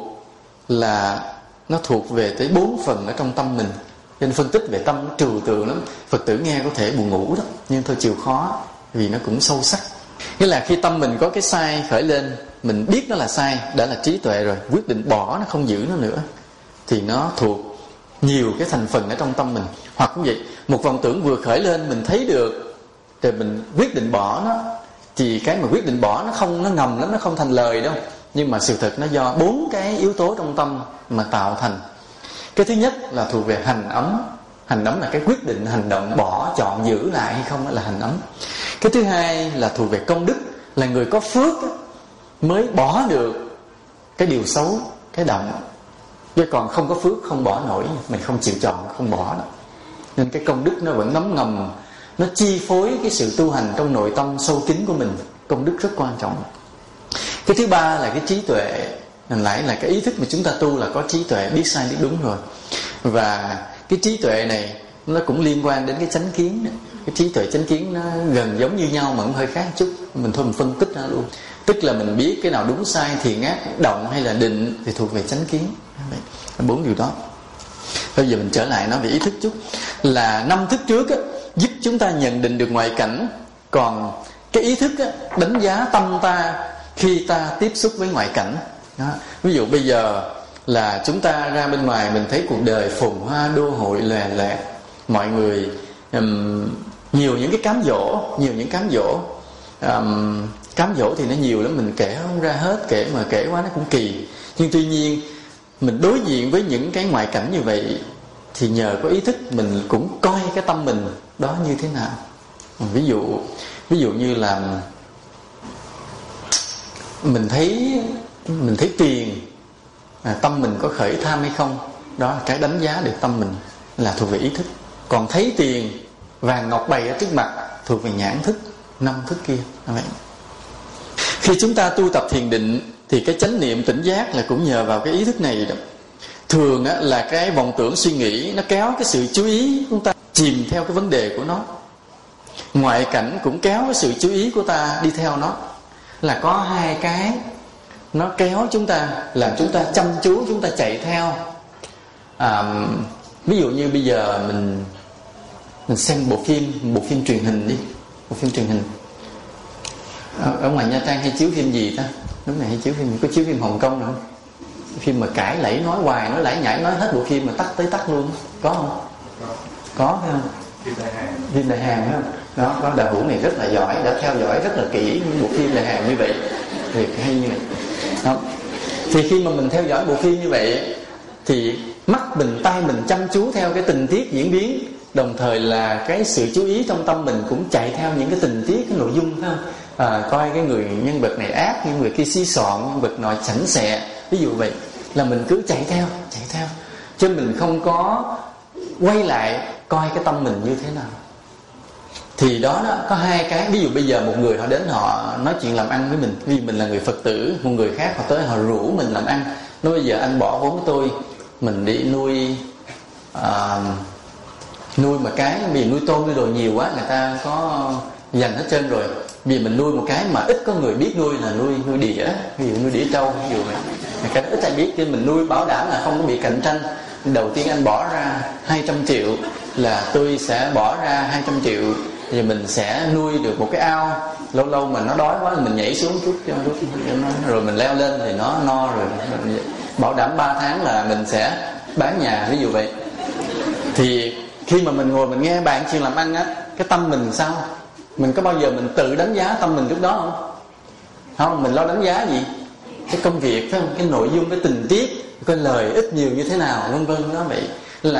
Speaker 3: nó thuộc về tới 4 phần ở trong tâm mình. Nên phân tích về tâm trừu tượng lắm. Phật tử nghe có thể buồn ngủ đó, nhưng thôi chịu khó, vì nó cũng sâu sắc. Nghĩa là khi tâm mình có cái sai khởi lên, mình biết nó là sai, đã là trí tuệ rồi, quyết định bỏ nó, không giữ nó nữa, thì nó thuộc nhiều cái thành phần ở trong tâm mình. Hoặc cũng vậy, một vọng tưởng vừa khởi lên mình thấy được, rồi mình quyết định bỏ nó, thì cái mà quyết định bỏ nó ngầm lắm, nó không thành lời đâu. Nhưng mà sự thật nó do 4 cái yếu tố trong tâm mà tạo thành. Cái thứ nhất là thuộc về hành ấm. Hành ấm là cái quyết định hành động bỏ, chọn giữ lại hay không, đó là hành ấm. Cái thứ hai là thuộc về công đức, là người có phước mới bỏ được cái điều xấu, cái động. Chứ còn không có phước không bỏ nổi, mình không chịu chọn, không bỏ đâu. Nên cái công đức nó vẫn ngấm ngầm, nó chi phối cái sự tu hành trong nội tâm sâu kín của mình. Công đức rất quan trọng. Cái thứ ba là cái trí tuệ. Lại là cái ý thức mà chúng ta tu là có trí tuệ, biết sai biết đúng rồi. Và cái trí tuệ này nó cũng liên quan đến cái chánh kiến đó. Cái trí tuệ chánh kiến nó gần giống như nhau mà cũng hơi khác chút. Mình phân tích ra luôn. Tức là mình biết cái nào đúng sai, thiện ác, động hay là định thì thuộc về chánh kiến. 4 điều đó. Bây giờ mình trở lại nói về ý thức chút. Là 5 thức trước giúp chúng ta nhận định được ngoại cảnh. Còn cái ý thức đánh giá tâm ta khi ta tiếp xúc với ngoại cảnh đó. Ví dụ bây giờ là chúng ta ra bên ngoài, mình thấy cuộc đời phồn hoa đô hội lòe loẹt, mọi người nhiều những cái cám dỗ, nhiều những cám dỗ. Cám dỗ thì nó nhiều lắm, mình kể không ra hết, kể quá nó cũng kỳ. Nhưng tuy nhiên mình đối diện với những cái ngoại cảnh như vậy thì nhờ có ý thức mình cũng coi cái tâm mình đó như thế nào. Ví dụ như là mình thấy tiền, tâm mình có khởi tham hay không, đó là cái đánh giá được tâm mình, là thuộc về ý thức. Còn thấy tiền vàng ngọc bày ở trước mặt thuộc về nhãn thức, 5 thức kia. Khi chúng ta tu tập thiền định thì cái chánh niệm tỉnh giác là cũng nhờ vào cái ý thức này đó. Thường là cái vọng tưởng suy nghĩ nó kéo cái sự chú ý của chúng ta chìm theo cái vấn đề của nó. Ngoại cảnh cũng kéo cái sự chú ý của ta đi theo nó. Là có 2 cái nó kéo chúng ta, làm chúng ta chăm chú, chúng ta chạy theo. Ví dụ như bây giờ mình xem bộ phim truyền hình đi. Bộ phim truyền hình ở ngoài Nha Trang hay chiếu phim gì ta? Lúc này hay chiếu phim, có chiếu phim Hồng Kông nữa không? Phim mà cãi lẫy, nói hoài, nói lãi nhãi, nói hết bộ phim mà tắt tới tắt luôn. Có không? Có phải không? Phim Đại Hàn phải không? Đó, có đạo hữu này rất là giỏi, đã theo dõi rất là kỹ những bộ phim Đại Hàn như vậy, việc hay như vậy. Đó. Thì khi mà mình theo dõi bộ phim như vậy thì mắt mình, tay mình chăm chú theo cái tình tiết diễn biến, đồng thời là cái sự chú ý trong tâm mình cũng chạy theo những cái tình tiết, cái nội dung, phải không? Coi cái người nhân vật này ác, những người kia si soạn, nhân vật nọ sảnh sẹ, ví dụ vậy, là mình cứ chạy theo, chứ mình không có quay lại coi cái tâm mình như thế nào. Thì đó có 2 cái. Ví dụ bây giờ một người họ đến họ nói chuyện làm ăn với mình, vì mình là người Phật tử, một người khác họ tới họ rủ mình làm ăn, nói bây giờ anh bỏ vốn của tôi, mình đi nuôi một cái, vì nuôi tôm nuôi đồ nhiều quá, người ta có dành hết trơn rồi. Vì mình nuôi một cái mà ít có người biết nuôi là nuôi đĩa, ví dụ nuôi đĩa trâu, ví dụ vậy. Cái đó ít ai biết, nên mình nuôi bảo đảm là không có bị cạnh tranh. Đầu tiên anh bỏ ra 200 triệu là tôi sẽ bỏ ra 200 triệu, thì mình sẽ nuôi được một cái ao. Lâu lâu mà nó đói quá thì mình nhảy xuống chút rồi mình leo lên thì nó no rồi. Mình bảo đảm 3 tháng là mình sẽ bán nhà, ví dụ vậy. Thì khi mà mình ngồi mình nghe bạn chuyện làm ăn á, cái tâm mình sao? Mình có bao giờ mình tự đánh giá tâm mình lúc đó không? Không, mình lo đánh giá gì? Cái công việc, phải không? Cái nội dung, cái tình tiết, cái lời ít nhiều như thế nào, vân vân. Đó vậy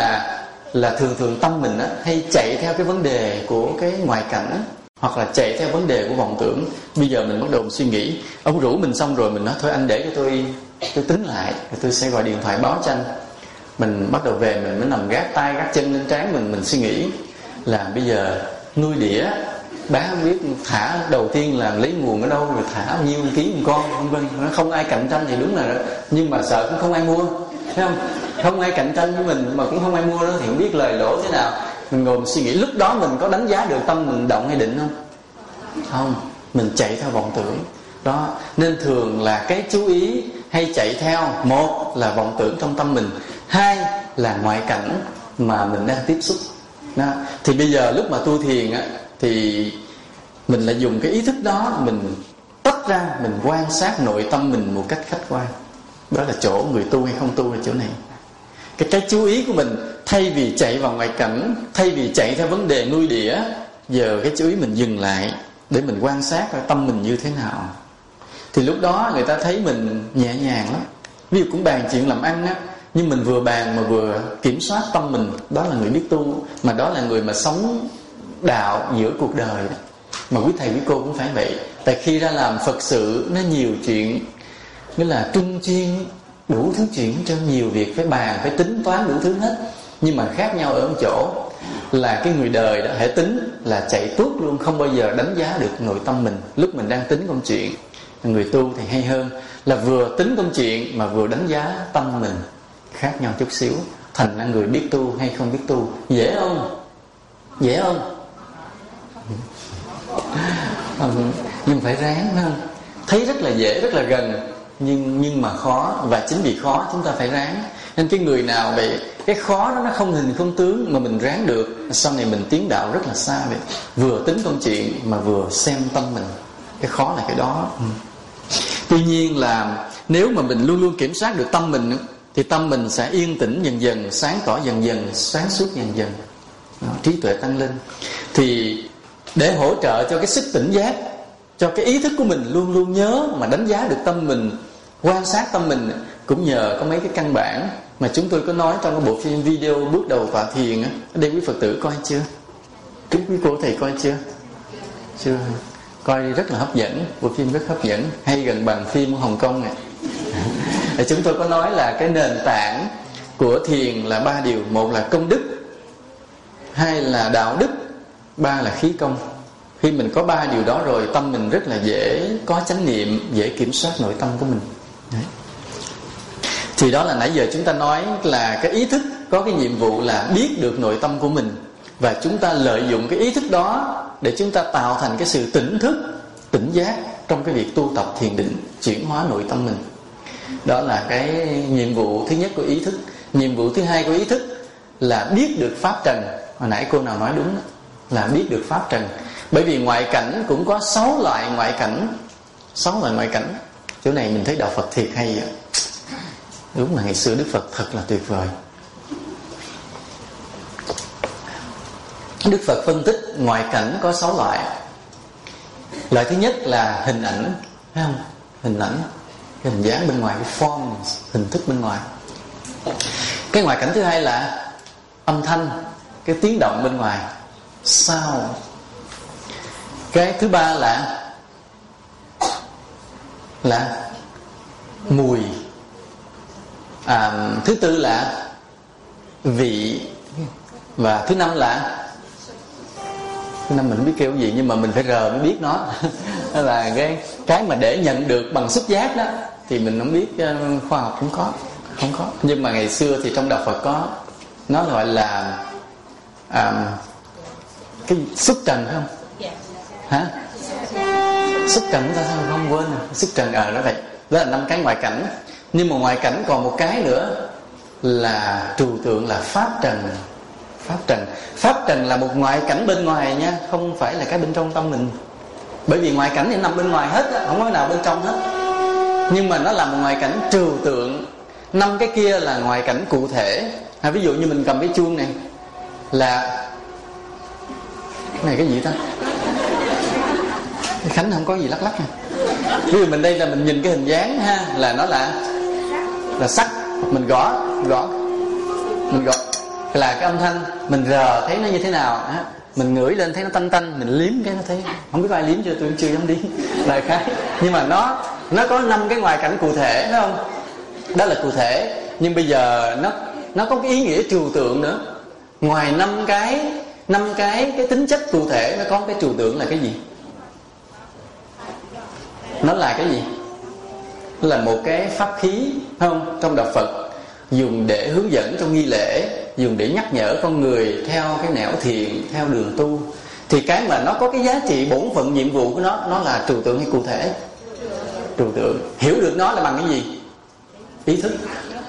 Speaker 3: là thường tâm mình á hay chạy theo cái vấn đề của cái ngoại cảnh á, hoặc là chạy theo vấn đề của vọng tưởng. Bây giờ mình bắt đầu suy nghĩ, ông rủ mình xong rồi mình nói thôi anh để cho tôi tính lại, rồi tôi sẽ gọi điện thoại báo cho anh. Mình bắt đầu về mình mới nằm gác tay gác chân lên trán mình suy nghĩ là bây giờ nuôi đĩa, bá không biết thả đầu tiên là lấy nguồn ở đâu, rồi thả bao nhiêu ký một con, vân vân. Nó không ai cạnh tranh thì đúng là đó. Nhưng mà sợ cũng không ai mua, thấy không? Không ai cạnh tranh với mình mà cũng không ai mua đó thì không biết lời lỗ thế nào. Mình ngồi mình suy nghĩ, lúc đó mình có đánh giá được tâm mình động hay định không? Không, mình chạy theo vọng tưởng đó. Nên thường là cái chú ý hay chạy theo, một là vọng tưởng trong tâm mình, hai là ngoại cảnh mà mình đang tiếp xúc đó. Thì bây giờ lúc mà tu thiền á, thì mình lại dùng cái ý thức đó, mình tách ra, mình quan sát nội tâm mình một cách khách quan. Đó là chỗ người tu hay không tu là chỗ này. Cái chú ý của mình thay vì chạy vào ngoại cảnh, thay vì chạy theo vấn đề nuôi đĩa, giờ cái chú ý mình dừng lại để mình quan sát coi tâm mình như thế nào. Thì lúc đó người ta thấy mình nhẹ nhàng lắm. Ví dụ cũng bàn chuyện làm ăn á, nhưng mình vừa bàn mà vừa kiểm soát tâm mình, đó là người biết tu, mà đó là người mà sống đạo giữa cuộc đời đó. Mà quý thầy quý cô cũng phải vậy. Tại khi ra làm Phật sự nó nhiều chuyện, nghĩa là trung chuyên, đủ thứ chuyện, cho nhiều việc phải bàn, phải tính toán đủ thứ hết. Nhưng mà khác nhau ở một chỗ là cái người đời đó hễ tính là chạy tuốt luôn, không bao giờ đánh giá được nội tâm mình lúc mình đang tính công chuyện. Người tu thì hay hơn là vừa tính công chuyện mà vừa đánh giá tâm mình, khác nhau chút xíu. Thành là người biết tu hay không biết tu dễ không? Dễ không? Nhưng phải ráng hơn. Thấy rất là dễ, rất là gần, nhưng mà khó. Và chính vì khó chúng ta phải ráng. Nên cái người nào vậy, cái khó đó nó không hình không tướng mà mình ráng được, sau này mình tiến đạo rất là xa vậy. Vừa tính công chuyện mà vừa xem tâm mình. Cái khó là cái đó. Tuy nhiên là nếu mà mình luôn luôn kiểm soát được tâm mình, thì tâm mình sẽ yên tĩnh dần dần, sáng tỏ dần dần, sáng suốt dần dần đó, trí tuệ tăng lên. Thì để hỗ trợ cho cái sức tỉnh giác, cho cái ý thức của mình luôn luôn nhớ mà đánh giá được tâm mình, quan sát tâm mình, cũng nhờ có mấy cái căn bản mà chúng tôi có nói trong cái bộ phim video bước đầu tọa thiền á. Ở đây quý Phật tử coi chưa? Quý cô thầy coi chưa? Chưa. Coi rất là hấp dẫn, bộ phim rất hấp dẫn, hay gần bằng phim ở Hồng Kông này. Chúng tôi có nói là cái nền tảng của thiền là 3 điều. Một là công đức, hai là đạo đức, ba là khí công. Khi mình có 3 điều đó rồi, tâm mình rất là dễ có chánh niệm, dễ kiểm soát nội tâm của mình. Đấy. Thì đó là nãy giờ chúng ta nói là cái ý thức có cái nhiệm vụ là biết được nội tâm của mình, và chúng ta lợi dụng cái ý thức đó để chúng ta tạo thành cái sự tỉnh thức, tỉnh giác trong cái việc tu tập thiền định, chuyển hóa nội tâm mình. Đó là cái nhiệm vụ thứ nhất của ý thức. Nhiệm vụ thứ hai của ý thức là biết được pháp trần. Hồi nãy cô nào nói đúng đó, là biết được pháp trần. Bởi vì ngoại cảnh cũng có 6 loại ngoại cảnh. 6 loại ngoại cảnh. Chỗ này mình thấy đạo Phật thiệt hay vậy. Đúng là ngày xưa Đức Phật thật là tuyệt vời. Đức Phật phân tích ngoại cảnh có 6 loại. Loại thứ nhất là hình ảnh, thấy không? Hình ảnh, cái hình dáng bên ngoài, cái form, hình thức bên ngoài. Cái ngoại cảnh thứ hai là âm thanh, cái tiếng động bên ngoài, sound. Cái thứ ba là mùi. Thứ tư là vị. Và thứ năm là, thứ năm mình không biết kêu cái gì, nhưng mà mình phải rờ mới biết nó. Đó là cái mà để nhận được bằng xúc giác đó, thì mình không biết, khoa học không có. Nhưng mà ngày xưa thì trong đạo Phật có, nó gọi là cái xúc trần, phải không? Hả? Xúc trần ta sao không quên rồi. Xúc trần đó vậy. Đó là 5 cái ngoại cảnh. Nhưng mà ngoại cảnh còn một cái nữa là trừu tượng, là pháp trần. Pháp trần là một ngoại cảnh bên ngoài nha, không phải là cái bên trong tâm mình. Bởi vì ngoại cảnh thì nằm bên ngoài hết, không có nào bên trong hết. Nhưng mà nó là một ngoại cảnh trừu tượng. 5 cái kia là ngoại cảnh cụ thể. Ví dụ như mình cầm cái chuông này, là cái này cái gì ta? Khánh không có gì lắc lắc nha. Ví dụ mình đây là mình nhìn cái hình dáng ha, là nó là sắc. Mình gõ mình gõ là cái âm thanh. Mình rờ thấy nó như thế nào ha? Mình ngửi lên thấy nó tanh tanh, mình liếm cái nó thấy, không biết có ai liếm chưa, tôi chưa dám liếm là khá. Nhưng mà nó có 5 cái ngoại cảnh cụ thể, phải không? Đó là cụ thể. Nhưng bây giờ nó có cái ý nghĩa trừu tượng nữa. Ngoài 5 cái tính chất cụ thể, nó có cái trừu tượng là cái gì? Nó là cái gì? Nó là một cái pháp khí, phải không? Trong đạo Phật dùng để hướng dẫn trong nghi lễ, dùng để nhắc nhở con người theo cái nẻo thiện, theo đường tu. Thì cái mà nó có cái giá trị bổn phận nhiệm vụ của nó là trừu tượng hay cụ thể? Trừu tượng. Hiểu được nó là bằng cái gì? Ý thức.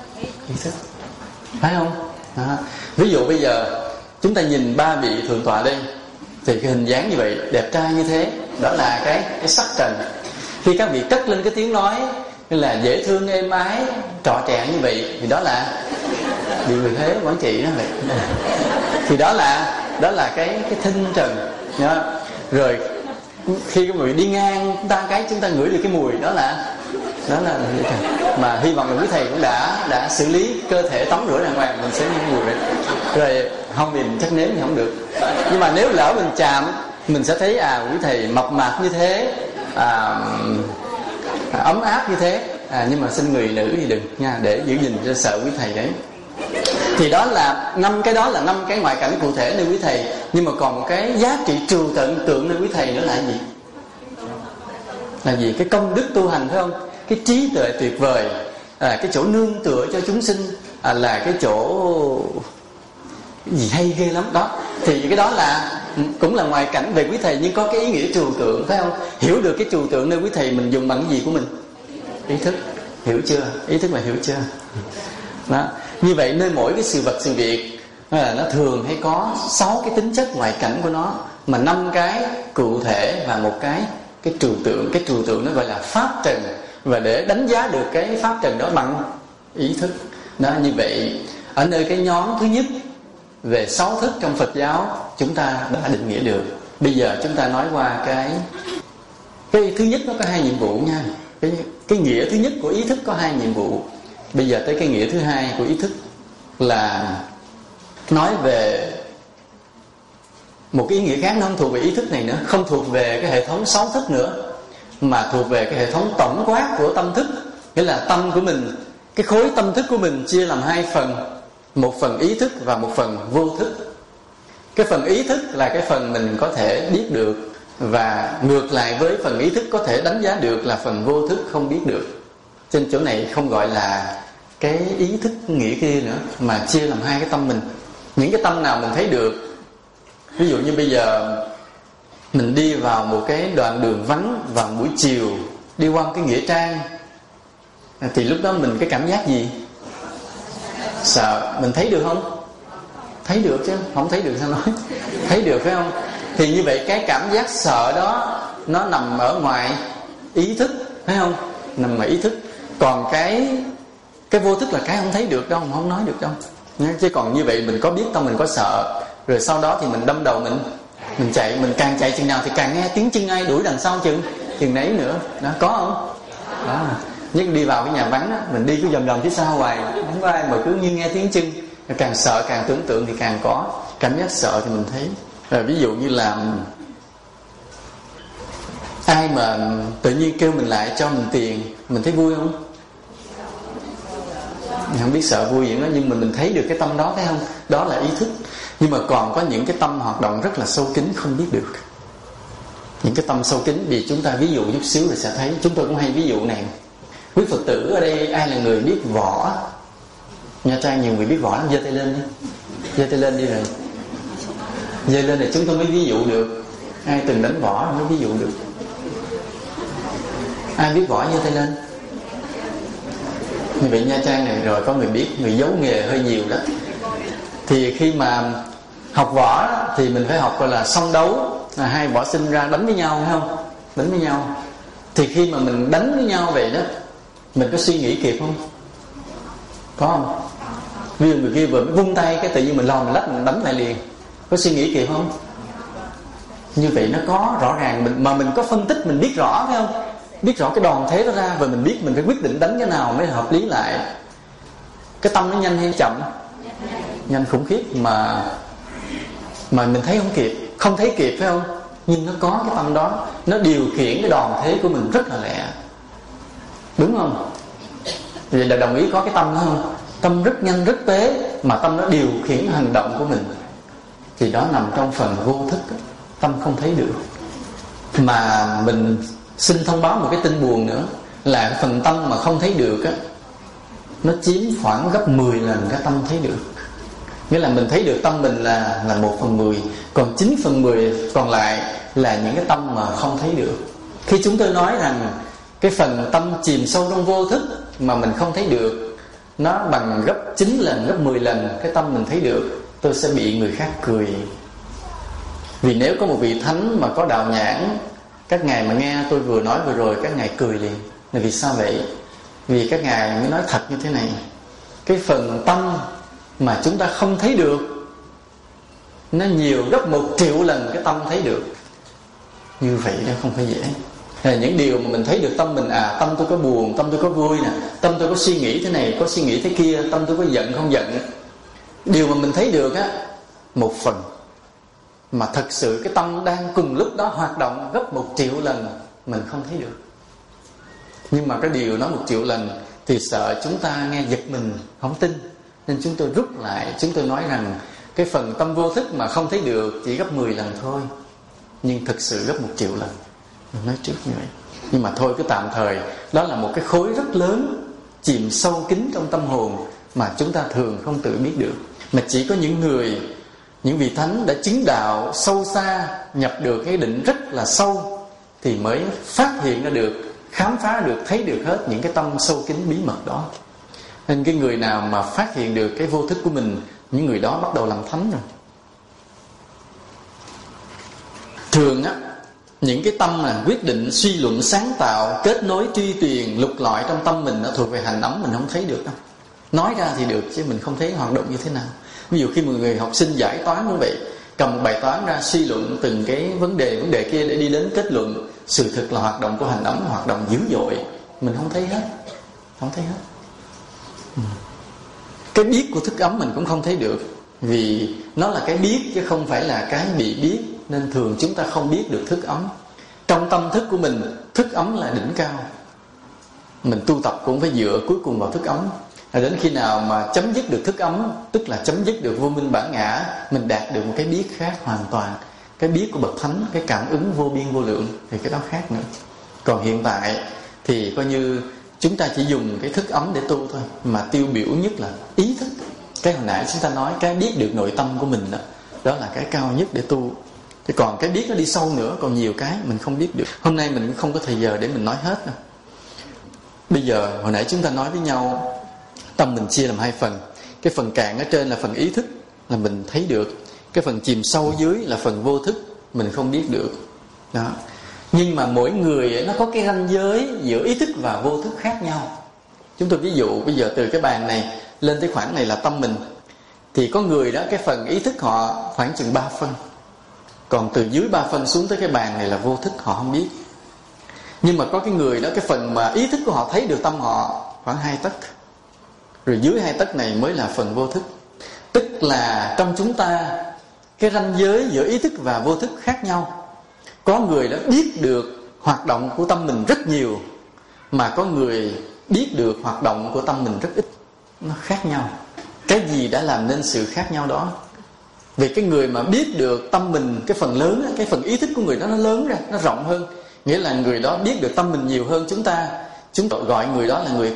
Speaker 3: Phải không? Ví dụ bây giờ chúng ta nhìn 3 vị thượng tọa đây, thì cái hình dáng như vậy, đẹp trai như thế, đó là cái sắc trần. Khi các vị cất lên cái tiếng nói như là dễ thương êm ái, trọ trẹn như vậy, thì đó là bị người thế quản trị đó vậy. Thì đó là cái thinh trần nhá. Rồi khi cái mùi đi ngang chúng ta ngửi được cái mùi đó là mà hy vọng là quý thầy cũng đã xử lý cơ thể tắm rửa đàng hoàng, mình sẽ những mùi đấy. Rồi không thì chắc nếm thì không được. Nhưng mà nếu lỡ mình chạm, mình sẽ thấy quý thầy mập mạp như thế, ấm áp như thế, nhưng mà xin người nữ thì đừng nha, để giữ gìn cho sợ quý thầy đấy. Thì đó là 5 cái ngoại cảnh cụ thể nơi quý thầy. Nhưng mà còn một cái giá trị trừu tượng nơi quý thầy nữa là gì? Là gì? Cái công đức tu hành, phải không? Cái trí tuệ tuyệt vời, cái chỗ nương tựa cho chúng sinh, là cái chỗ gì hay ghê lắm đó. Thì cái đó là cũng là ngoại cảnh về quý thầy, nhưng có cái ý nghĩa trừu tượng, phải không? Hiểu được cái trừu tượng nơi quý thầy, mình dùng bằng cái gì của mình? Ý thức. Hiểu chưa? Ý thức là hiểu chưa? Đó. Như vậy nơi mỗi cái sự vật sự việc nó thường hay có 6 cái tính chất ngoại cảnh của nó, mà 5 cái cụ thể và một cái trừu tượng. Cái trừu tượng nó gọi là pháp trần, và để đánh giá được cái pháp trần đó bằng ý thức đó. Như vậy ở nơi cái nhóm thứ nhất về 6 thức trong Phật giáo, chúng ta đã định nghĩa được. Bây giờ chúng ta nói qua cái thứ nhất, nó có 2 nhiệm vụ nha. Cái nghĩa thứ nhất của ý thức có 2 nhiệm vụ. Bây giờ tới cái nghĩa thứ 2 của ý thức là nói về một cái ý nghĩa khác. Nó không thuộc về ý thức này nữa, không thuộc về cái hệ thống 6 thức nữa, mà thuộc về cái hệ thống tổng quát của tâm thức. Nghĩa là tâm của mình, cái khối tâm thức của mình chia làm 2 phần, một phần ý thức và một phần vô thức. Cái phần ý thức là cái phần mình có thể biết được, và ngược lại với phần ý thức có thể đánh giá được là phần vô thức không biết được. Trên chỗ này không gọi là cái ý thức nghĩa kia nữa, mà chia làm 2 cái tâm mình. Những cái tâm nào mình thấy được, ví dụ như bây giờ mình đi vào một cái đoạn đường vắng vào buổi chiều, đi qua một cái nghĩa trang, thì lúc đó mình cái cảm giác gì? Sợ. Mình thấy được không? Thấy được chứ, không thấy được sao nói? Thấy được, phải không? Thì như vậy cái cảm giác sợ đó nó nằm ở ngoài ý thức, phải không? Nằm ngoài ý thức. Còn cái vô thức là cái không thấy được đâu, không nói được đâu. Chứ còn như vậy mình có biết tâm mình có sợ, rồi sau đó thì mình đâm đầu mình chạy, mình càng chạy chừng nào thì càng nghe tiếng chân ai đuổi đằng sau chừng nấy nữa. Đó, có không? Đó. Nhất đi vào cái nhà vắng đó, mình đi cứ vòng vòng phía sau hoài, không có ai mà cứ như nghe tiếng chân. Càng sợ, càng tưởng tượng thì càng có cảm giác sợ thì mình thấy. Rồi ví dụ như là ai mà tự nhiên kêu mình lại cho mình tiền, mình thấy vui không? Mình không biết sợ vui vậy đó, nhưng mà mình thấy được cái tâm đó, phải không? Đó là ý thức. Nhưng mà còn có những cái tâm hoạt động rất là sâu kín, không biết được. Những cái tâm sâu kín, vì chúng ta ví dụ chút xíu rồi sẽ thấy. Chúng tôi cũng hay ví dụ này. Quý Phật tử ở đây ai là người biết võ? Nha Trang nhiều người biết võ lắm, giơ tay lên đi. Giơ tay lên đi rồi. Giơ lên thì chúng tôi mới ví dụ được. Ai từng đánh võ mới ví dụ được. Ai biết võ giơ tay lên. Như vậy Nha Trang này rồi có người biết, người giấu nghề hơi nhiều đó. Thì khi mà học võ thì mình phải học gọi là song đấu, là 2 võ sinh ra đánh với nhau, phải không? Đánh với nhau. Thì khi mà mình đánh với nhau vậy đó, mình có suy nghĩ kịp không? Có không? Ví dụ người kia vừa mới vung tay, cái tự nhiên mình lò mình lách mình đánh lại liền, có suy nghĩ kịp không? Như vậy nó có rõ ràng, mà mình có phân tích, mình biết rõ phải không? Biết rõ cái đòn thế đó ra, và mình biết mình phải quyết định đánh cái nào mới hợp lý lại. Cái tâm nó nhanh hay chậm? Nhanh khủng khiếp, mà mình thấy không kịp, không thấy kịp phải không? Nhưng nó có cái tâm đó, nó điều khiển cái đòn thế của mình rất là lẹ, đúng không? Vậy là đồng ý có cái tâm đó không? Tâm rất nhanh rất tế, mà tâm nó điều khiển hành động của mình. Thì đó nằm trong phần vô thức, tâm không thấy được. Mà mình xin thông báo một cái tin buồn nữa, là cái phần tâm mà không thấy được á, nó chiếm khoảng gấp 10 lần cái tâm thấy được. Nghĩa là mình thấy được tâm mình là 1/10, còn 9/10 còn lại là những cái tâm mà không thấy được. Khi chúng tôi nói rằng cái phần tâm chìm sâu trong vô thức mà mình không thấy được, nó bằng gấp 9 lần, gấp 10 lần cái tâm mình thấy được, tôi sẽ bị người khác cười. Vì nếu có một vị thánh mà có đạo nhãn, các ngài mà nghe tôi vừa nói vừa rồi, các ngài cười liền. Là vì sao vậy? Vì các ngài mới nói thật như thế này: cái phần tâm mà chúng ta không thấy được, nó nhiều gấp 1 triệu lần cái tâm thấy được. Như vậy đó không phải dễ. Là những điều mà mình thấy được tâm mình, tâm tôi có buồn, tâm tôi có vui nè, tâm tôi có suy nghĩ thế này, có suy nghĩ thế kia, tâm tôi có giận không giận. Điều mà mình thấy được á, 1 phần. Mà thật sự cái tâm đang cùng lúc đó hoạt động gấp 1 triệu lần mình không thấy được. Nhưng mà cái điều nói 1 triệu lần thì sợ chúng ta nghe giật mình, không tin, nên chúng tôi rút lại. Chúng tôi nói rằng cái phần tâm vô thức mà không thấy được chỉ gấp 10 lần thôi, nhưng thực sự gấp 1 triệu lần. Mình nói trước như vậy. Nhưng mà thôi, cứ tạm thời. Đó là một cái khối rất lớn, chìm sâu kín trong tâm hồn, mà chúng ta thường không tự biết được. Mà chỉ có những người, những vị thánh đã chứng đạo sâu xa, nhập được cái định rất là sâu, thì mới phát hiện ra được, khám phá được, thấy được hết những cái tâm sâu kín bí mật đó. Nên cái người nào mà phát hiện được cái vô thức của mình, những người đó bắt đầu làm thánh rồi. Thường á, những cái tâm mà quyết định, suy luận, sáng tạo, kết nối, truy truyền, lục lọi trong tâm mình, nó thuộc về hành ấm, mình không thấy được đâu. Nói ra thì được, chứ mình không thấy hoạt động như thế nào. Ví dụ khi một người học sinh giải toán như vậy, cầm một bài toán ra suy luận từng cái vấn đề kia để đi đến kết luận, sự thực là hoạt động của hành ấm, hoạt động dữ dội, mình không thấy hết. Không thấy hết. Cái biết của thức ấm mình cũng không thấy được, vì nó là cái biết chứ không phải là cái bị biết. Nên thường chúng ta không biết được thức ấm. Trong tâm thức của mình, thức ấm là đỉnh cao. Mình tu tập cũng phải dựa cuối cùng vào thức ấm. Đến khi nào mà chấm dứt được thức ấm, tức là chấm dứt được vô minh bản ngã, mình đạt được một cái biết khác hoàn toàn. Cái biết của bậc thánh, cái cảm ứng vô biên vô lượng, thì cái đó khác nữa. Còn hiện tại thì coi như chúng ta chỉ dùng cái thức ấm để tu thôi. Mà tiêu biểu nhất là ý thức. Cái hồi nãy chúng ta nói, cái biết được nội tâm của mình đó, đó là cái cao nhất để tu. Thì còn cái biết nó đi sâu nữa, còn nhiều cái mình không biết được. Hôm nay mình cũng không có thời giờ để mình nói hết đâu. Bây giờ hồi nãy chúng ta nói với nhau, tâm mình chia làm 2 phần. Cái phần cạn ở trên là phần ý thức, là mình thấy được. Cái phần chìm sâu dưới là phần vô thức, mình không biết được đó. Nhưng mà mỗi người nó có cái ranh giới giữa ý thức và vô thức khác nhau. Chúng tôi ví dụ bây giờ từ cái bàn này lên tới khoảng này là tâm mình, thì có người đó cái phần ý thức họ khoảng chừng 3 phân, còn từ dưới 3 phân xuống tới cái bàn này là vô thức, họ không biết. Nhưng mà có cái người đó, cái phần mà ý thức của họ thấy được tâm họ khoảng 2 tấc, rồi dưới 2 tấc này mới là phần vô thức. Tức là trong chúng ta, cái ranh giới giữa ý thức và vô thức khác nhau. Có người đã biết được hoạt động của tâm mình rất nhiều, mà có người biết được hoạt động của tâm mình rất ít. Nó khác nhau. Cái gì đã làm nên sự khác nhau đó? Vì cái người mà biết được tâm mình, cái phần lớn, cái phần ý thức của người đó nó lớn ra, nó rộng hơn. Nghĩa là người đó biết được tâm mình nhiều hơn chúng ta. Chúng tôi gọi người đó là người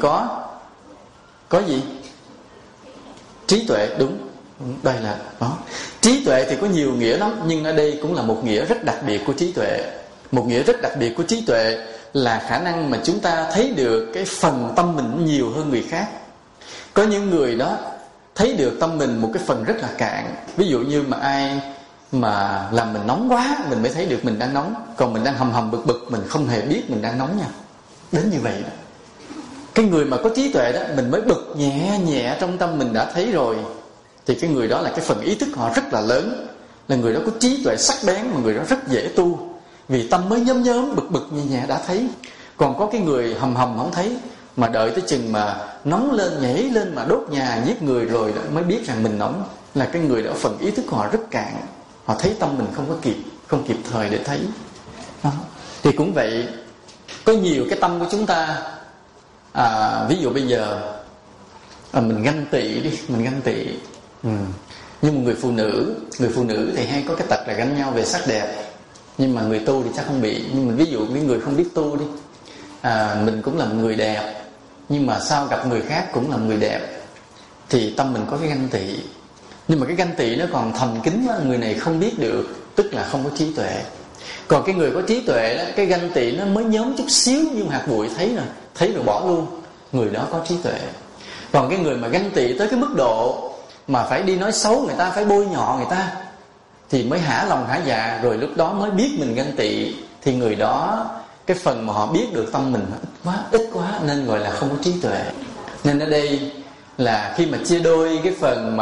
Speaker 3: có gì? Trí tuệ, đúng. Đây là đó. Trí tuệ thì có nhiều nghĩa lắm, nhưng ở đây cũng là một nghĩa rất đặc biệt của trí tuệ. Một nghĩa rất đặc biệt của trí tuệ là khả năng mà chúng ta thấy được cái phần tâm mình nhiều hơn người khác. Có những người đó thấy được tâm mình một cái phần rất là cạn. Ví dụ như mà ai mà làm mình nóng quá, mình mới thấy được mình đang nóng. Còn mình đang hầm hầm bực bực, mình không hề biết mình đang nóng nha. Đến như vậy đó. Cái người mà có trí tuệ đó, mình mới bực nhẹ nhẹ trong tâm mình đã thấy rồi, thì cái người đó là cái phần ý thức họ rất là lớn, là người đó có trí tuệ sắc bén, mà người đó rất dễ tu, vì tâm mới nhóm nhóm bực bực nhẹ nhẹ đã thấy. Còn có cái người hầm hầm không thấy, mà đợi tới chừng mà nóng lên, nhảy lên mà đốt nhà giết người rồi đó mới biết rằng mình nóng, là cái người đó phần ý thức của họ rất cạn, họ thấy tâm mình không kịp thời để thấy đó. Thì cũng vậy, có nhiều cái tâm của chúng ta, ví dụ bây giờ mình ganh tị đi, mình ganh tị. Nhưng mà người phụ nữ thì hay có cái tật là ganh nhau về sắc đẹp, nhưng mà người tu thì chắc không bị. Nhưng mà ví dụ những người không biết tu đi, mình cũng là một người đẹp, nhưng mà sao gặp người khác cũng là một người đẹp, thì tâm mình có cái ganh tị. Nhưng mà cái ganh tị nó còn thầm kín quá, người này không biết được, tức là không có trí tuệ. Còn cái người có trí tuệ đó, cái ganh tị nó mới nhóm chút xíu như hạt bụi, thấy rồi bỏ luôn, người đó có trí tuệ. Còn cái người mà ganh tị tới cái mức độ mà phải đi nói xấu người ta, phải bôi nhọ người ta, thì mới hả lòng hả dạ, rồi lúc đó mới biết mình ganh tị, thì người đó cái phần mà họ biết được tâm mình ít quá nên gọi là không có trí tuệ. Nên ở đây là khi mà chia đôi cái phần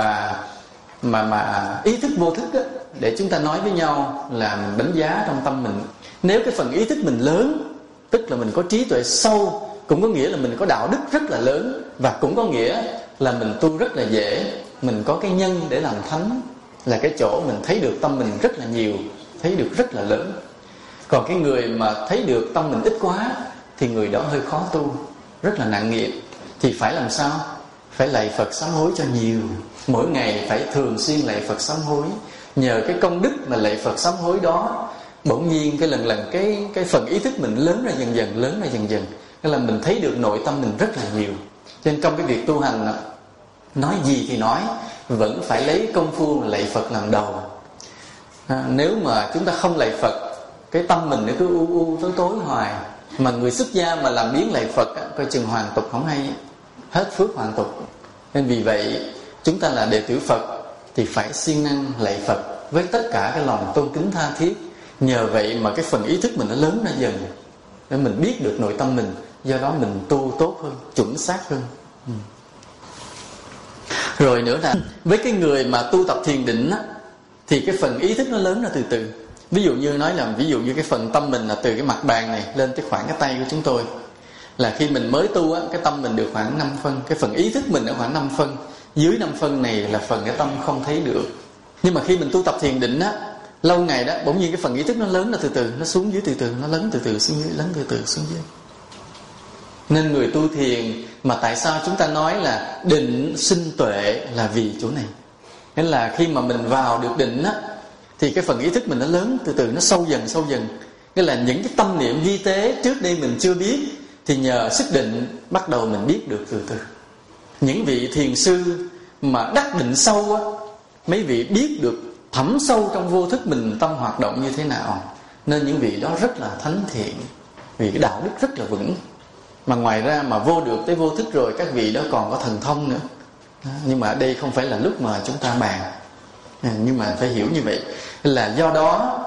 Speaker 3: mà ý thức vô thức á, để chúng ta nói với nhau là mình đánh giá trong tâm mình. Nếu cái phần ý thức mình lớn, tức là mình có trí tuệ sâu, cũng có nghĩa là mình có đạo đức rất là lớn, và cũng có nghĩa là mình tu rất là dễ, mình có cái nhân để làm thánh, là cái chỗ mình thấy được tâm mình rất là nhiều, thấy được rất là lớn. Còn cái người mà thấy được tâm mình ít quá thì người đó hơi khó tu, rất là nặng nghiệp. Thì phải làm sao? Phải lạy Phật sám hối cho nhiều, mỗi ngày phải thường xuyên lạy Phật sám hối. Nhờ cái công đức mà lạy Phật sám hối đó, bỗng nhiên cái lần cái phần ý thức mình lớn ra dần dần, cái là mình thấy được nội tâm mình rất là nhiều. Cho nên trong cái việc tu hành, nói gì thì nói, vẫn phải lấy công phu lạy Phật làm đầu. Nếu mà chúng ta không lạy Phật, cái tâm mình nó cứ u tối hoài. Mà người xuất gia mà làm biến lạy Phật, coi chừng hoàn tục không hay, hết phước hoàn tục. Nên vì vậy chúng ta là đệ tử Phật thì phải siêng năng lạy Phật với tất cả cái lòng tôn kính tha thiết. Nhờ vậy mà cái phần ý thức mình nó lớn ra dần, để mình biết được nội tâm mình, do đó mình tu tốt hơn, chuẩn xác hơn. Rồi nữa là với cái người mà tu tập thiền định á, thì cái phần ý thức nó lớn ra từ từ. Ví dụ như cái phần tâm mình là từ cái mặt bàn này lên tới khoảng cái tay của chúng tôi, là khi mình mới tu á, cái tâm mình được khoảng 5 phân, cái phần ý thức mình ở khoảng 5 phân. Dưới 5 phân này là phần cái tâm không thấy được. Nhưng mà khi mình tu tập thiền định á, lâu ngày đó, bỗng nhiên cái phần ý thức nó lớn ra từ từ, nó xuống dưới từ từ, nó lớn từ từ xuống dưới, lớn từ từ xuống dưới. Nên người tu thiền mà tại sao chúng ta nói là định sinh tuệ là vì chỗ này. Nên là khi mà mình vào được định á, thì cái phần ý thức mình nó lớn từ từ, nó sâu dần. Nghĩa là những cái tâm niệm vi tế trước đây mình chưa biết, thì nhờ sức định bắt đầu mình biết được từ từ. Những vị thiền sư mà đắc định sâu á, mấy vị biết được thẳm sâu trong vô thức mình tâm hoạt động như thế nào, nên những vị đó rất là thánh thiện, vì cái đạo đức rất là vững. Mà ngoài ra mà vô được tới vô thức rồi, các vị đó còn có thần thông nữa. Nhưng mà ở đây không phải là lúc mà chúng ta bàn, nhưng mà phải hiểu như vậy. Là do đó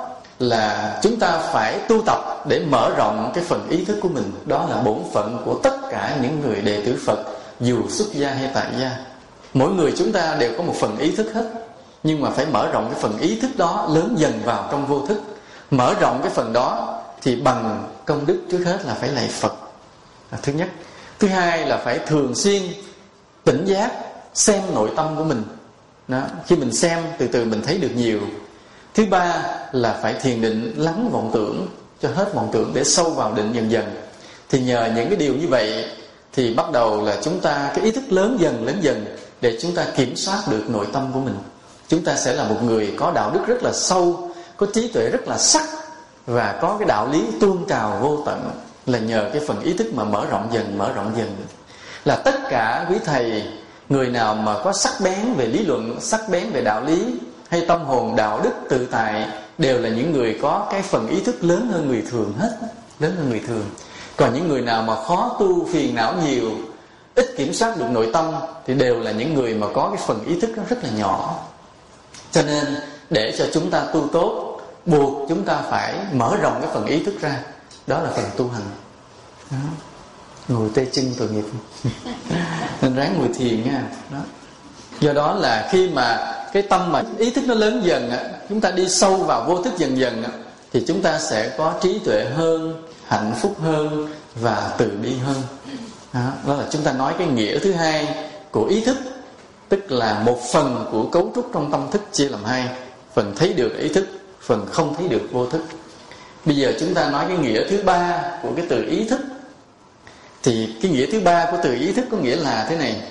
Speaker 3: là chúng ta phải tu tập để mở rộng cái phần ý thức của mình. Đó là bổn phận của tất cả những người đệ tử Phật, dù xuất gia hay tại gia. Mỗi người chúng ta đều có một phần ý thức hết, nhưng mà phải mở rộng cái phần ý thức đó lớn dần vào trong vô thức. Mở rộng cái phần đó thì bằng công đức trước hết là phải lạy Phật, thứ nhất. Thứ hai là phải thường xuyên tỉnh giác, xem nội tâm của mình đó. Khi mình xem, từ từ mình thấy được nhiều. Thứ ba là phải thiền định, lắng vọng tưởng cho hết vọng tưởng, để sâu vào định dần dần. Thì nhờ những cái điều như vậy thì bắt đầu là chúng ta cái ý thức lớn dần để chúng ta kiểm soát được nội tâm của mình. Chúng ta sẽ là một người có đạo đức rất là sâu, có trí tuệ rất là sắc, và có cái đạo lý tuôn trào vô tận, là nhờ cái phần ý thức mà mở rộng dần. Là tất cả quý thầy, người nào mà có sắc bén về lý luận, sắc bén về đạo lý, hay tâm hồn đạo đức tự tại, đều là những người có cái phần ý thức lớn hơn người thường hết, lớn hơn người thường. Còn những người nào mà khó tu, phiền não nhiều, ít kiểm soát được nội tâm, thì đều là những người mà có cái phần ý thức nó rất là nhỏ. Cho nên để cho chúng ta tu tốt, buộc chúng ta phải mở rộng cái phần ý thức ra. Đó là phần tu hành đó. Ngồi tê chân tội nghiệp. Nên ráng ngồi thiền nha. Đó. Do đó là khi mà cái tâm mà ý thức nó lớn dần, chúng ta đi sâu vào vô thức dần dần, thì chúng ta sẽ có trí tuệ hơn, hạnh phúc hơn và từ bi hơn. Đó là chúng ta nói cái nghĩa thứ hai của ý thức, tức là một phần của cấu trúc trong tâm thức chia làm hai: phần thấy được ý thức, phần không thấy được vô thức. Bây giờ chúng ta nói cái nghĩa thứ ba của cái từ ý thức. Thì cái nghĩa thứ ba của từ ý thức có nghĩa là thế này: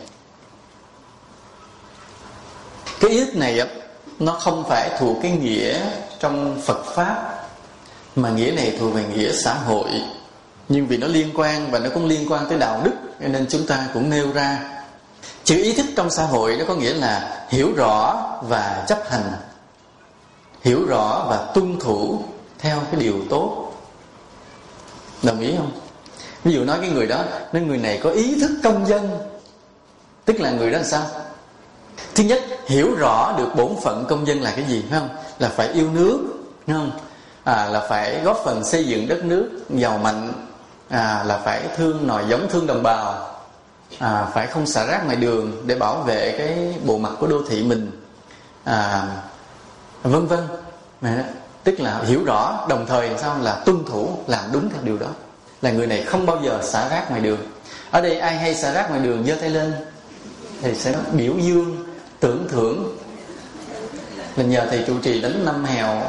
Speaker 3: cái ý thức này nó không phải thuộc cái nghĩa trong Phật Pháp, mà nghĩa này thuộc về nghĩa xã hội. Nhưng vì nó liên quan và nó cũng liên quan tới đạo đức, nên chúng ta cũng nêu ra. Chữ ý thức trong xã hội nó có nghĩa là hiểu rõ và chấp hành, hiểu rõ và tuân thủ theo cái điều tốt. Đồng ý không? Ví dụ nói cái người đó, nói người này có ý thức công dân, tức là người đó làm sao? Thứ nhất, hiểu rõ được bổn phận công dân là cái gì, phải không? Là phải yêu nước, phải không? Là phải góp phần xây dựng đất nước giàu mạnh, là phải thương nòi giống, thương đồng bào, phải không xả rác ngoài đường để bảo vệ cái bộ mặt của đô thị mình, vân vân. Tức là hiểu rõ, đồng thời sao là tuân thủ, làm đúng theo điều đó. Là người này không bao giờ xả rác ngoài đường. Ở đây ai hay xả rác ngoài đường giơ tay lên, thầy sẽ biểu dương, tưởng thưởng. Là nhờ thầy trụ trì đánh 5 hèo.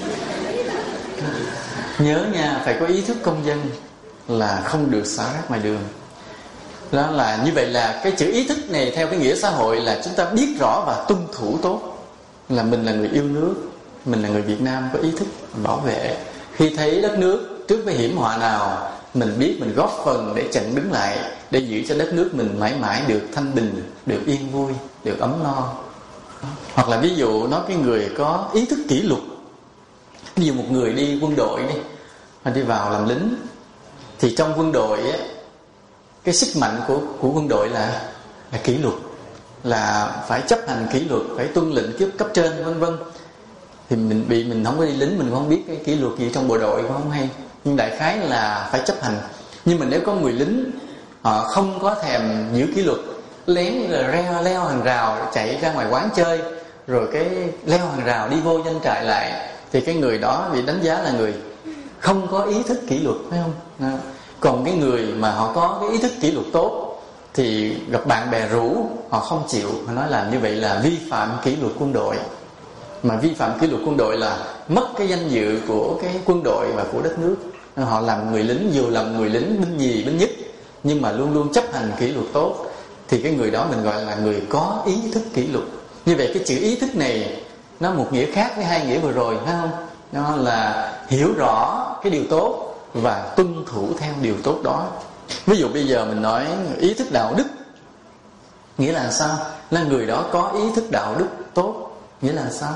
Speaker 3: Nhớ nha, phải có ý thức công dân là không được xả rác ngoài đường. Đó là như vậy, là cái chữ ý thức này theo cái nghĩa xã hội là chúng ta biết rõ và tuân thủ tốt. Là mình là người yêu nước, mình là người Việt Nam có ý thức bảo vệ. Khi thấy đất nước trước cái hiểm họa nào, mình biết mình góp phần để chặn đứng lại, để giữ cho đất nước mình mãi mãi được thanh bình, được yên vui, được ấm no. Hoặc là ví dụ nói cái người có ý thức kỷ luật. Ví dụ một người đi quân đội đi vào làm lính, thì trong quân đội ấy, cái sức mạnh của quân đội là kỷ luật, là phải chấp hành kỷ luật, phải tuân lệnh cấp trên, vân vân. Thì mình không có đi lính, mình cũng không biết cái kỷ luật gì trong bộ đội, cũng không hay. Nhưng đại khái là phải chấp hành. Nhưng mà nếu có người lính họ không có thèm giữ kỷ luật, lén leo hàng rào chạy ra ngoài quán chơi, rồi cái leo hàng rào đi vô doanh trại lại, thì cái người đó bị đánh giá là người không có ý thức kỷ luật, phải không? Còn cái người mà họ có cái ý thức kỷ luật tốt, thì gặp bạn bè rủ họ không chịu, họ nói làm như vậy là vi phạm kỷ luật quân đội. Mà vi phạm kỷ luật quân đội là mất cái danh dự của cái quân đội và của đất nước. Họ làm người lính, dù làm người lính binh nhì, binh nhất, nhưng mà luôn luôn chấp hành kỷ luật tốt, thì cái người đó mình gọi là người có ý thức kỷ luật. Như vậy cái chữ ý thức này nó một nghĩa khác với hai nghĩa vừa rồi, phải không? Nó là hiểu rõ cái điều tốt và tuân thủ theo điều tốt đó. Ví dụ bây giờ mình nói ý thức đạo đức, nghĩa là sao? Là người đó có ý thức đạo đức tốt. Nghĩa là sao?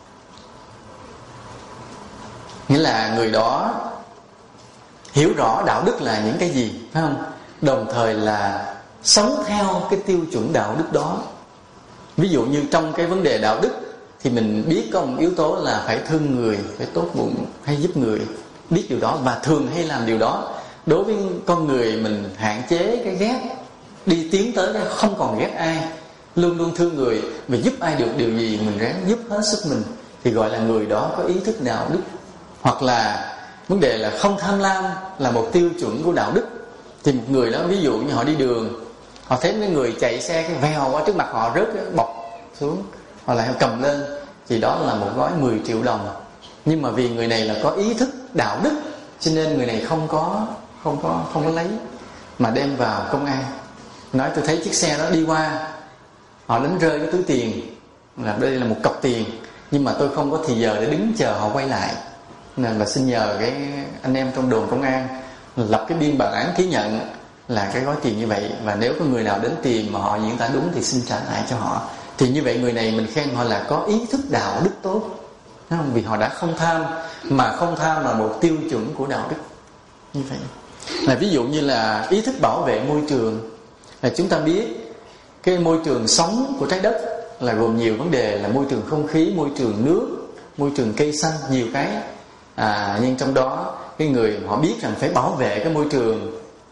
Speaker 3: Nghĩa là người đó hiểu rõ đạo đức là những cái gì, phải không? Đồng thời là sống theo cái tiêu chuẩn đạo đức đó. Ví dụ như trong cái vấn đề đạo đức thì mình biết có một yếu tố là phải thương người, phải tốt bụng, hay giúp người. Biết điều đó và thường hay làm điều đó. Đối với con người mình hạn chế cái ghét, đi tiến tới không còn ghét ai, luôn luôn thương người, và giúp ai được điều gì mình ráng giúp hết sức mình, thì gọi là người đó có ý thức đạo đức. Hoặc là vấn đề là không tham lam là một tiêu chuẩn của đạo đức. Thì một người đó, ví dụ như họ đi đường, họ thấy mấy người chạy xe cái vèo qua trước mặt họ, rớt cái bọc xuống, họ lại cầm lên, thì đó là một gói 10 triệu đồng. Nhưng mà vì người này là có ý thức đạo đức, cho nên người này không có lấy, mà đem vào công an, nói tôi thấy chiếc xe đó đi qua, họ đánh rơi cái túi tiền, là đây là một cọc tiền, nhưng mà tôi không có thì giờ để đứng chờ họ quay lại, nên là xin nhờ cái anh em trong đồn công an lập cái biên bản án ký nhận là cái gói tiền như vậy, và nếu có người nào đến tìm mà họ diễn tả đúng thì xin trả lại cho họ. Thì như vậy người này mình khen họ là có ý thức đạo đức tốt, không? Vì họ đã không tham, mà không tham là một tiêu chuẩn của đạo đức. Như vậy là ví dụ như là ý thức bảo vệ môi trường. Là chúng ta biết cái môi trường sống của trái đất là gồm nhiều vấn đề, là môi trường không khí, môi trường nước, môi trường cây xanh, nhiều cái. Nhưng trong đó cái người họ biết rằng phải bảo vệ cái môi trường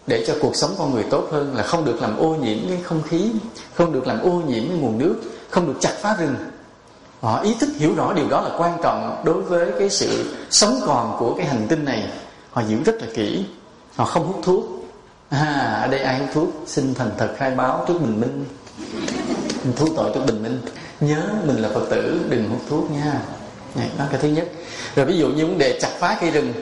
Speaker 3: để cho cuộc sống con người tốt hơn là không được làm ô nhiễm cái không khí, không được làm ô nhiễm cái nguồn nước, không được chặt phá rừng. Họ ý thức hiểu rõ điều đó là quan trọng đối với cái sự sống còn của cái hành tinh này. Họ giữ rất là kỹ. Họ không hút thuốc. Ở đây ai hút thuốc xin thành thật khai báo trước bình minh, thú tội trước bình minh. Nhớ mình là Phật tử, đừng hút thuốc nha. Đó là cái thứ nhất. Rồi ví dụ như vấn đề chặt phá cây rừng,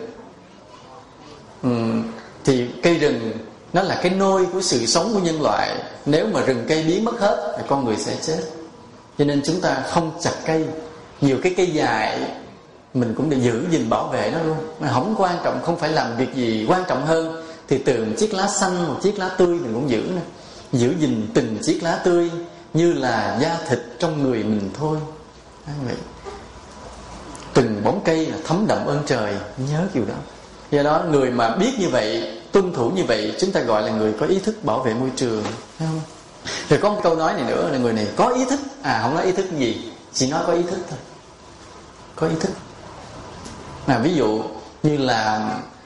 Speaker 3: thì cây rừng nó là cái nôi của sự sống của nhân loại. Nếu mà rừng cây biến mất hết thì con người sẽ chết. Cho nên chúng ta không chặt cây. Nhiều cái cây dài mình cũng để giữ gìn bảo vệ nó luôn. Mà không quan trọng, không phải làm việc gì quan trọng hơn. Thì từ một chiếc lá xanh, một chiếc lá tươi mình cũng giữ nè. Giữ gìn từng chiếc lá tươi như là da thịt trong người mình thôi. Vậy. Từng bóng cây là thấm đậm ơn trời. Nhớ điều đó. Do đó người mà biết như vậy, tuân thủ như vậy, chúng ta gọi là người có ý thức bảo vệ môi trường. Thấy không? Rồi có một câu nói này nữa là người này có ý thức. Không nói ý thức gì, chỉ nói có ý thức thôi. Có ý thức. Ví dụ như là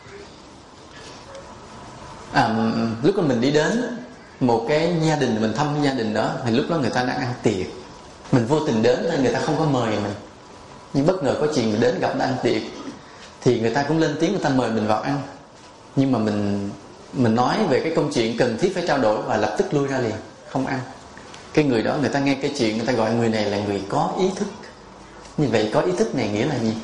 Speaker 3: lúc mà mình đi đến một cái gia đình, mình thăm gia đình đó, thì lúc đó người ta đang ăn tiệc. Mình vô tình đến nên người ta không có mời mình, nhưng bất ngờ có chuyện mình đến gặp nó ăn tiệc, thì người ta cũng lên tiếng, người ta mời mình vào ăn. Nhưng mà mình nói về cái công chuyện cần thiết phải trao đổi và lập tức lui ra liền, không ăn. Cái người đó người ta nghe cái chuyện, người ta gọi người này là người có ý thức. Như vậy có ý thức này nghĩa là gì?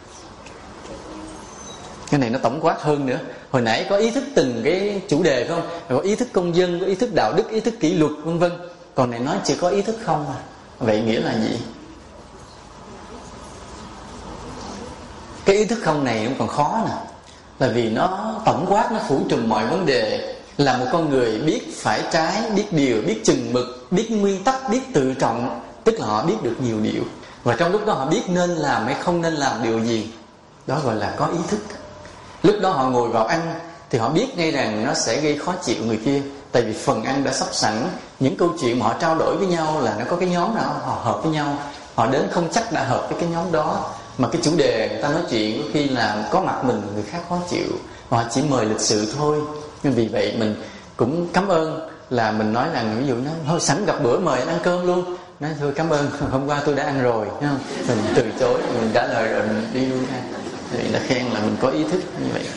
Speaker 3: Cái này nó tổng quát hơn nữa. Hồi nãy có ý thức từng cái chủ đề phải không? Rồi có ý thức công dân, có ý thức đạo đức, ý thức kỷ luật vân vân. Còn này nói chỉ có ý thức không à. Vậy nghĩa là gì? Cái ý thức không này cũng còn khó nè. Là vì nó tổng quát, nó phủ trùm mọi vấn đề. Là một con người biết phải trái, biết điều, biết chừng mực, biết nguyên tắc, biết tự trọng. Tức là họ biết được nhiều điều. Và trong lúc đó họ biết nên làm hay không nên làm điều gì. Đó gọi là có ý thức. Lúc đó họ ngồi vào ăn thì họ biết ngay rằng nó sẽ gây khó chịu người kia. Tại vì phần ăn đã sắp sẵn. Những câu chuyện mà họ trao đổi với nhau là nó có cái nhóm nào họ hợp với nhau. Họ đến không chắc đã hợp với cái nhóm đó. Mà cái chủ đề người ta nói chuyện có khi là có mặt mình người khác khó chịu. Họ chỉ mời lịch sự thôi. Nhưng vì vậy mình cũng cảm ơn là mình nói là ví dụ nó thôi sẵn gặp bữa mời anh ăn cơm luôn. Nói thôi cảm ơn, hôm qua tôi đã ăn rồi. Thấy không? Mình từ chối, mình trả lời rồi mình đi luôn ha. Vậy là khen là mình có ý thức như vậy.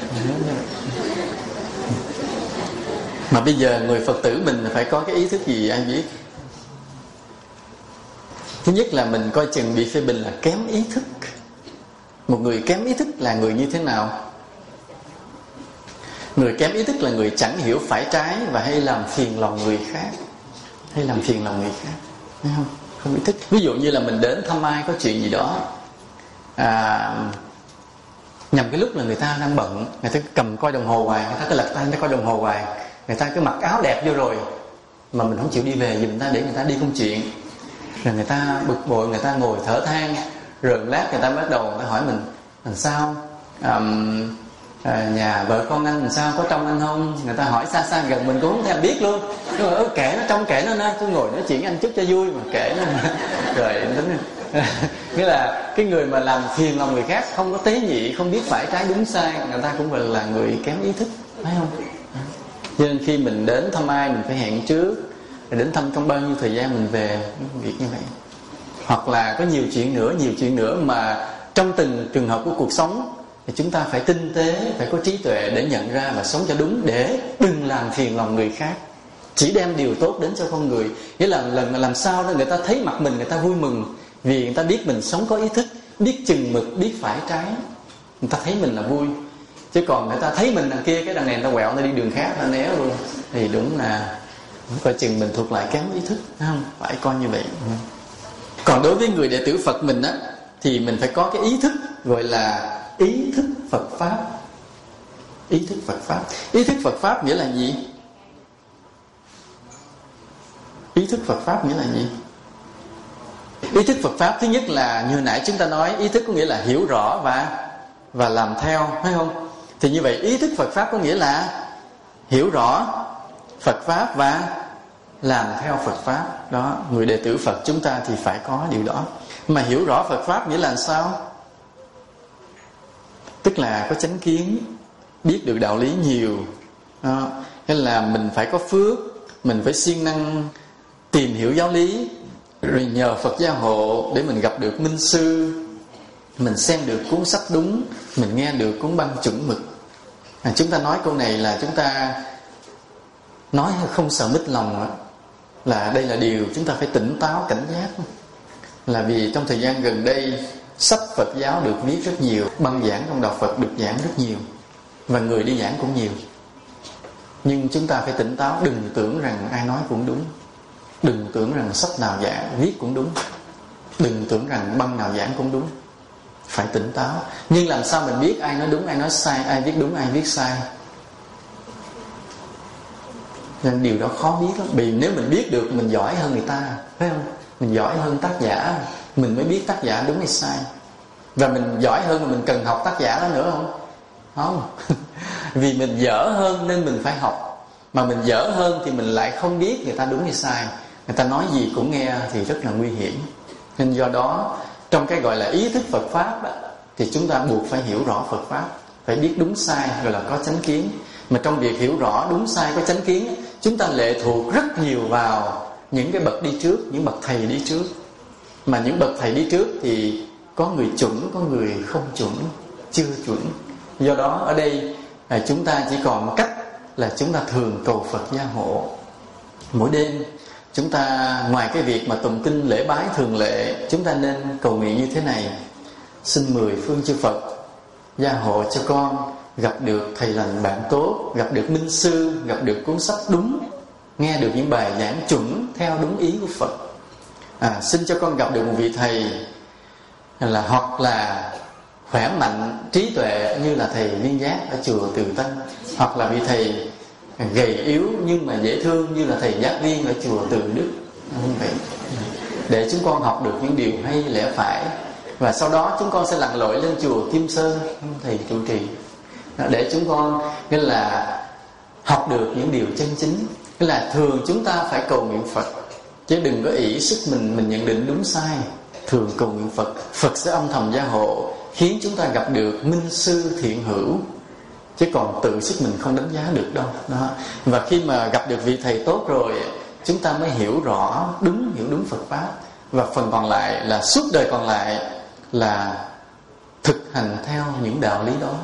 Speaker 3: Mà bây giờ người Phật tử mình phải có cái ý thức gì ai biết? Thứ nhất là mình coi chừng bị phê bình là kém ý thức. Một người kém ý thức là người như thế nào? Người kém ý thức là người chẳng hiểu phải trái và hay làm phiền lòng người khác. Hay làm phiền lòng người khác. Thấy không? Không ý thức. Ví dụ như là mình đến thăm ai có chuyện gì đó, nhằm cái lúc là người ta đang bận, người ta cầm coi đồng hồ hoài, người ta cứ lật tay, người ta coi đồng hồ hoài, người ta cứ mặc áo đẹp vô rồi mà mình không chịu đi về giùm người ta để người ta đi công chuyện. Rồi người ta bực bội, người ta ngồi thở than. Rồi lát người ta bắt đầu người ta hỏi mình làm sao, nhà vợ con anh làm sao, có trong anh không? Người ta hỏi xa xa gần mình cũng không thèm biết luôn. Rồi kệ nó trong, kệ nó nơi, tôi ngồi nói chuyện anh chút cho vui mà kệ nó. Rồi tính nghĩa là cái người mà làm phiền lòng người khác, không có tế nhị, không biết phải trái đúng sai, người ta cũng gọi là người kém ý thức, thấy không? Cho nên khi mình đến thăm ai mình phải hẹn trước, rồi đến thăm trong bao nhiêu thời gian mình về, việc như vậy. Hoặc là có nhiều chuyện nữa mà trong từng trường hợp của cuộc sống thì chúng ta phải tinh tế, phải có trí tuệ để nhận ra và sống cho đúng, để đừng làm phiền lòng người khác. Chỉ đem điều tốt đến cho con người. Nghĩa là lần làm sao đó người ta thấy mặt mình, người ta vui mừng, vì người ta biết mình sống có ý thức, biết chừng mực, biết phải trái. Người ta thấy mình là vui. Chứ còn người ta thấy mình đằng kia, cái đằng này người ta quẹo, người ta đi đường khác, người ta né luôn. Thì đúng là coi chừng mình thuộc lại kém ý thức, phải không? Phải coi như vậy. Còn đối với người đệ tử Phật mình á, thì mình phải có cái ý thức gọi là ý thức Phật Pháp. Ý thức Phật Pháp. Ý thức Phật Pháp nghĩa là gì? Ý thức Phật Pháp nghĩa là gì? Ý thức Phật Pháp thứ nhất là như nãy chúng ta nói, ý thức có nghĩa là hiểu rõ và làm theo, phải không? Thì như vậy ý thức Phật Pháp có nghĩa là hiểu rõ Phật Pháp và làm theo Phật Pháp. Đó, người đệ tử Phật chúng ta thì phải có điều đó. Mà hiểu rõ Phật Pháp nghĩa là sao? Tức là có chánh kiến, biết được đạo lý nhiều. Đó. Nên là mình phải có phước, mình phải siêng năng tìm hiểu giáo lý, rồi nhờ Phật gia hộ để mình gặp được minh sư, mình xem được cuốn sách đúng, mình nghe được cuốn băng chuẩn mực. Chúng ta nói câu này là chúng ta nói không sợ mít lòng, là đây là điều chúng ta phải tỉnh táo cảnh giác. Là vì trong thời gian gần đây, sách Phật giáo được viết rất nhiều, băng giảng trong đạo Phật được giảng rất nhiều, và người đi giảng cũng nhiều. Nhưng chúng ta phải tỉnh táo, đừng tưởng rằng ai nói cũng đúng, đừng tưởng rằng sách nào giảng viết cũng đúng, đừng tưởng rằng băng nào giảng cũng đúng. Phải tỉnh táo. Nhưng làm sao mình biết ai nói đúng, ai nói sai, ai viết đúng, ai viết sai? Nên điều đó khó biết lắm. Vì nếu mình biết được, mình giỏi hơn người ta, phải không? Mình giỏi hơn tác giả, mình mới biết tác giả đúng hay sai. Và mình giỏi hơn mà mình cần học tác giả đó nữa không? Không. Vì mình dở hơn nên mình phải học. Mà mình dở hơn thì mình lại không biết người ta đúng hay sai. Người ta nói gì cũng nghe thì rất là nguy hiểm. Nên do đó, trong cái gọi là ý thức Phật Pháp đó, thì chúng ta buộc phải hiểu rõ Phật Pháp, phải biết đúng sai, gọi là có chánh kiến. Mà trong việc hiểu rõ đúng sai có chánh kiến, chúng ta lệ thuộc rất nhiều vào những cái bậc đi trước, những bậc thầy đi trước. Mà những bậc thầy đi trước thì có người chuẩn, có người không chuẩn, chưa chuẩn. Do đó ở đây chúng ta chỉ còn một cách là chúng ta thường cầu Phật gia hộ. Mỗi đêm chúng ta ngoài cái việc mà tụng kinh lễ bái thường lệ, chúng ta nên cầu nguyện như thế này: xin mười phương chư Phật gia hộ cho con gặp được thầy lành bạn tốt, gặp được minh sư, gặp được cuốn sách đúng, nghe được những bài giảng chuẩn theo đúng ý của Phật. Xin cho con gặp được một vị thầy là hoặc là khỏe mạnh, trí tuệ như là thầy Liên Giác ở chùa Từ Tân, hoặc là vị thầy gầy yếu nhưng mà dễ thương như là thầy Giác Viên ở chùa Từ Đức. Không vậy. Để chúng con học được những điều hay lẽ phải, và sau đó chúng con sẽ lặn lội lên chùa Kim Sơn, thầy trụ trì, để chúng con nghĩa là học được những điều chân chính. Nghĩa là thường chúng ta phải cầu nguyện Phật, chứ đừng có ỷ sức mình nhận định đúng sai. Thường cầu nguyện Phật, Phật sẽ âm thầm gia hộ, khiến chúng ta gặp được minh sư thiện hữu, chứ còn tự sức mình không đánh giá được đâu đó. Và khi mà gặp được vị thầy tốt rồi, chúng ta mới hiểu đúng Phật Pháp. Và phần còn lại là suốt đời còn lại là thực hành theo những đạo lý đó.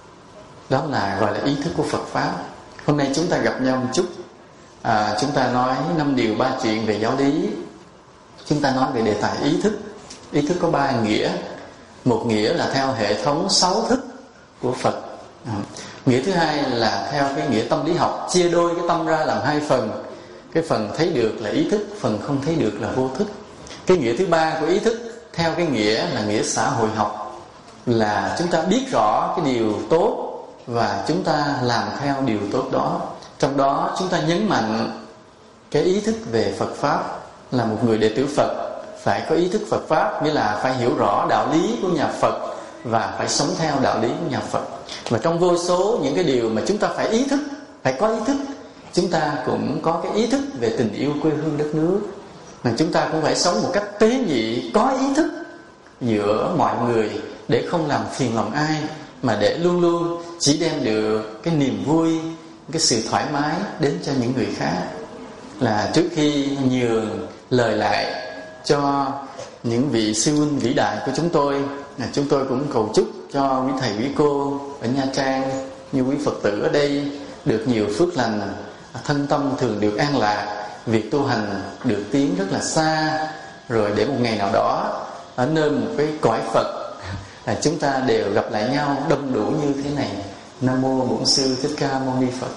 Speaker 3: Đó là gọi là ý thức của Phật Pháp. Hôm nay chúng ta gặp nhau một chút, chúng ta nói 5 điều 3 chuyện về giáo lý. Chúng ta nói về đề tài ý thức. Ý thức có 3 nghĩa. Một nghĩa là theo hệ thống 6 thức của Phật. Nghĩa thứ hai là theo cái nghĩa tâm lý học, chia đôi cái tâm ra làm 2 phần. Cái phần thấy được là ý thức, phần không thấy được là vô thức. Cái nghĩa thứ ba của ý thức theo cái nghĩa là nghĩa xã hội học, là chúng ta biết rõ cái điều tốt và chúng ta làm theo điều tốt đó. Trong đó chúng ta nhấn mạnh cái ý thức về Phật Pháp. Là một người đệ tử Phật phải có ý thức Phật Pháp, nghĩa là phải hiểu rõ đạo lý của nhà Phật và phải sống theo đạo lý của nhà Phật. Và trong vô số những cái điều mà chúng ta phải ý thức, phải có ý thức, chúng ta cũng có cái ý thức về tình yêu quê hương đất nước. Mà chúng ta cũng phải sống một cách tế nhị, có ý thức giữa mọi người, để không làm phiền lòng ai, mà để luôn luôn chỉ đem được cái niềm vui, cái sự thoải mái đến cho những người khác. Là trước khi nhường lời lại cho những vị sư huynh vĩ đại của chúng tôi cũng cầu chúc cho quý thầy quý cô ở Nha Trang, như quý Phật tử ở đây, được nhiều phước lành, thân tâm thường được an lạc, việc tu hành được tiến rất là xa, rồi để một ngày nào đó ở nơi một cái cõi Phật là chúng ta đều gặp lại nhau đông đủ như thế này. Nam mô Bổn Sư Thích Ca Mâu Ni Phật.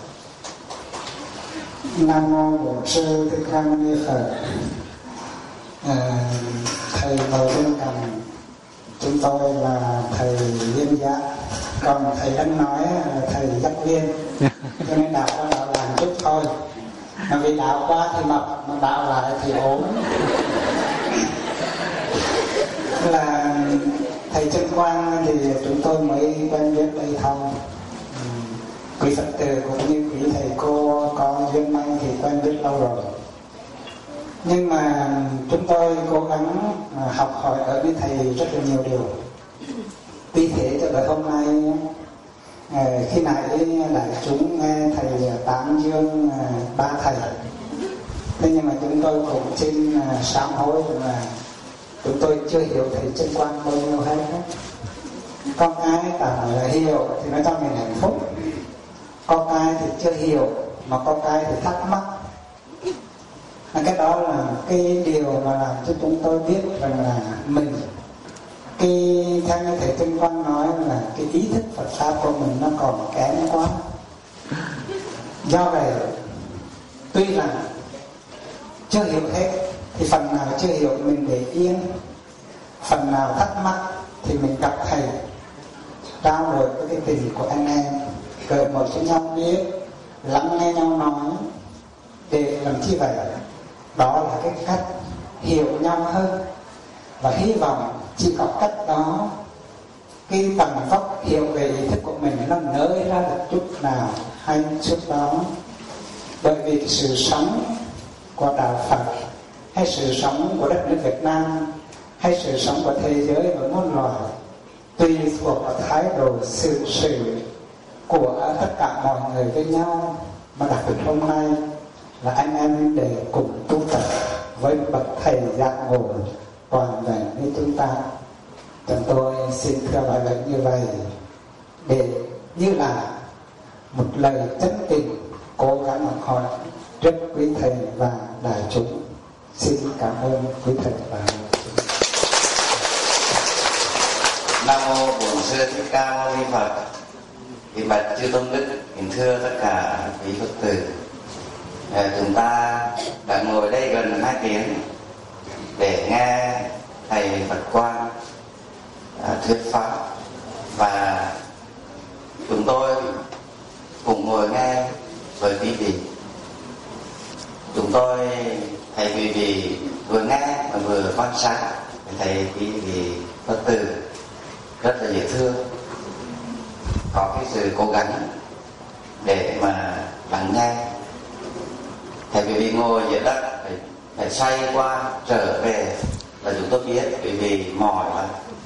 Speaker 4: Nam mô Bổn Sư Thích Ca Mâu Ni Phật. Thầy ngồi bên cạnh chúng tôi là thầy Liên Giác, còn thầy đang nói là thầy Giác Viên, cho nên đạo qua đạo làm chút thôi. Mà vì đạo qua thì mập, mà đạo lại thì ốm. Là thầy Trân Quang thì chúng tôi mới quen biết đây thôi. Quý Phật tử cũng như quý thầy cô có duyên may thì quen biết lâu rồi. Nhưng mà chúng tôi cố gắng học hỏi ở với thầy rất là nhiều điều. Vì thế cho tới hôm nay Khi nãy đại chúng nghe thầy tán dương ba thầy, thế nhưng mà chúng tôi cũng xin sám hối là chúng tôi chưa hiểu thầy Chân Quang bao nhiêu hết. Có cái ta là hiểu thì nó cho mình hạnh phúc, có cái thì chưa hiểu, mà có cái thì thắc mắc. Cái đó là cái điều mà làm cho chúng tôi biết rằng là mình, cái theo như thầy Chân Quang nói là cái ý thức Phật pháp của mình nó còn kém quá. Do vậy tuy rằng chưa hiểu hết thì phần nào chưa hiểu mình để yên, phần nào thắc mắc thì mình gặp thầy trao đổi với cái tình của anh em, cởi mở cho nhau biết, lắng nghe nhau nói. Để làm chi vậy? Đó là cái cách hiểu nhau hơn. Và hy vọng chỉ có cách đó, cái tầm vóc hiểu về ý thức của mình nó nới ra được chút nào hay chút đó. Bởi vì cái sự sống của đạo Phật, hay sự sống của đất nước Việt Nam, hay sự sống của thế giới và muôn loài, tùy thuộc vào thái độ xử sự của tất cả mọi người với nhau. Mà đặc biệt hôm nay là anh em để cùng tu tập với bậc thầy giác ngộ toàn vẹn như chúng ta. Chúng tôi xin thưa bài vậy như vậy, để như là một lời chân tình cố gắng học hỏi trước quý thầy và đại chúng. Xin cảm ơn quý thầy và đại chúng.
Speaker 2: Nam mô Bổn Sư Thích Ca Mâu Ni Phật. Thì bạch chư tôn đức, kính thưa tất cả quý Phật tử, chúng ta đã ngồi đây gần 2 tiếng để nghe thầy Phật Quang thuyết pháp, và chúng tôi cùng ngồi nghe với quý vị. Chúng tôi thấy quý vị vừa nghe và vừa quan sát, thấy quý vị Phật tử rất là dễ thương, có cái sự cố gắng để mà lắng nghe. Thầy quý vị ngồi dưới đất phải xoay qua trở về là chúng tôi biết quý vị mỏi lắm.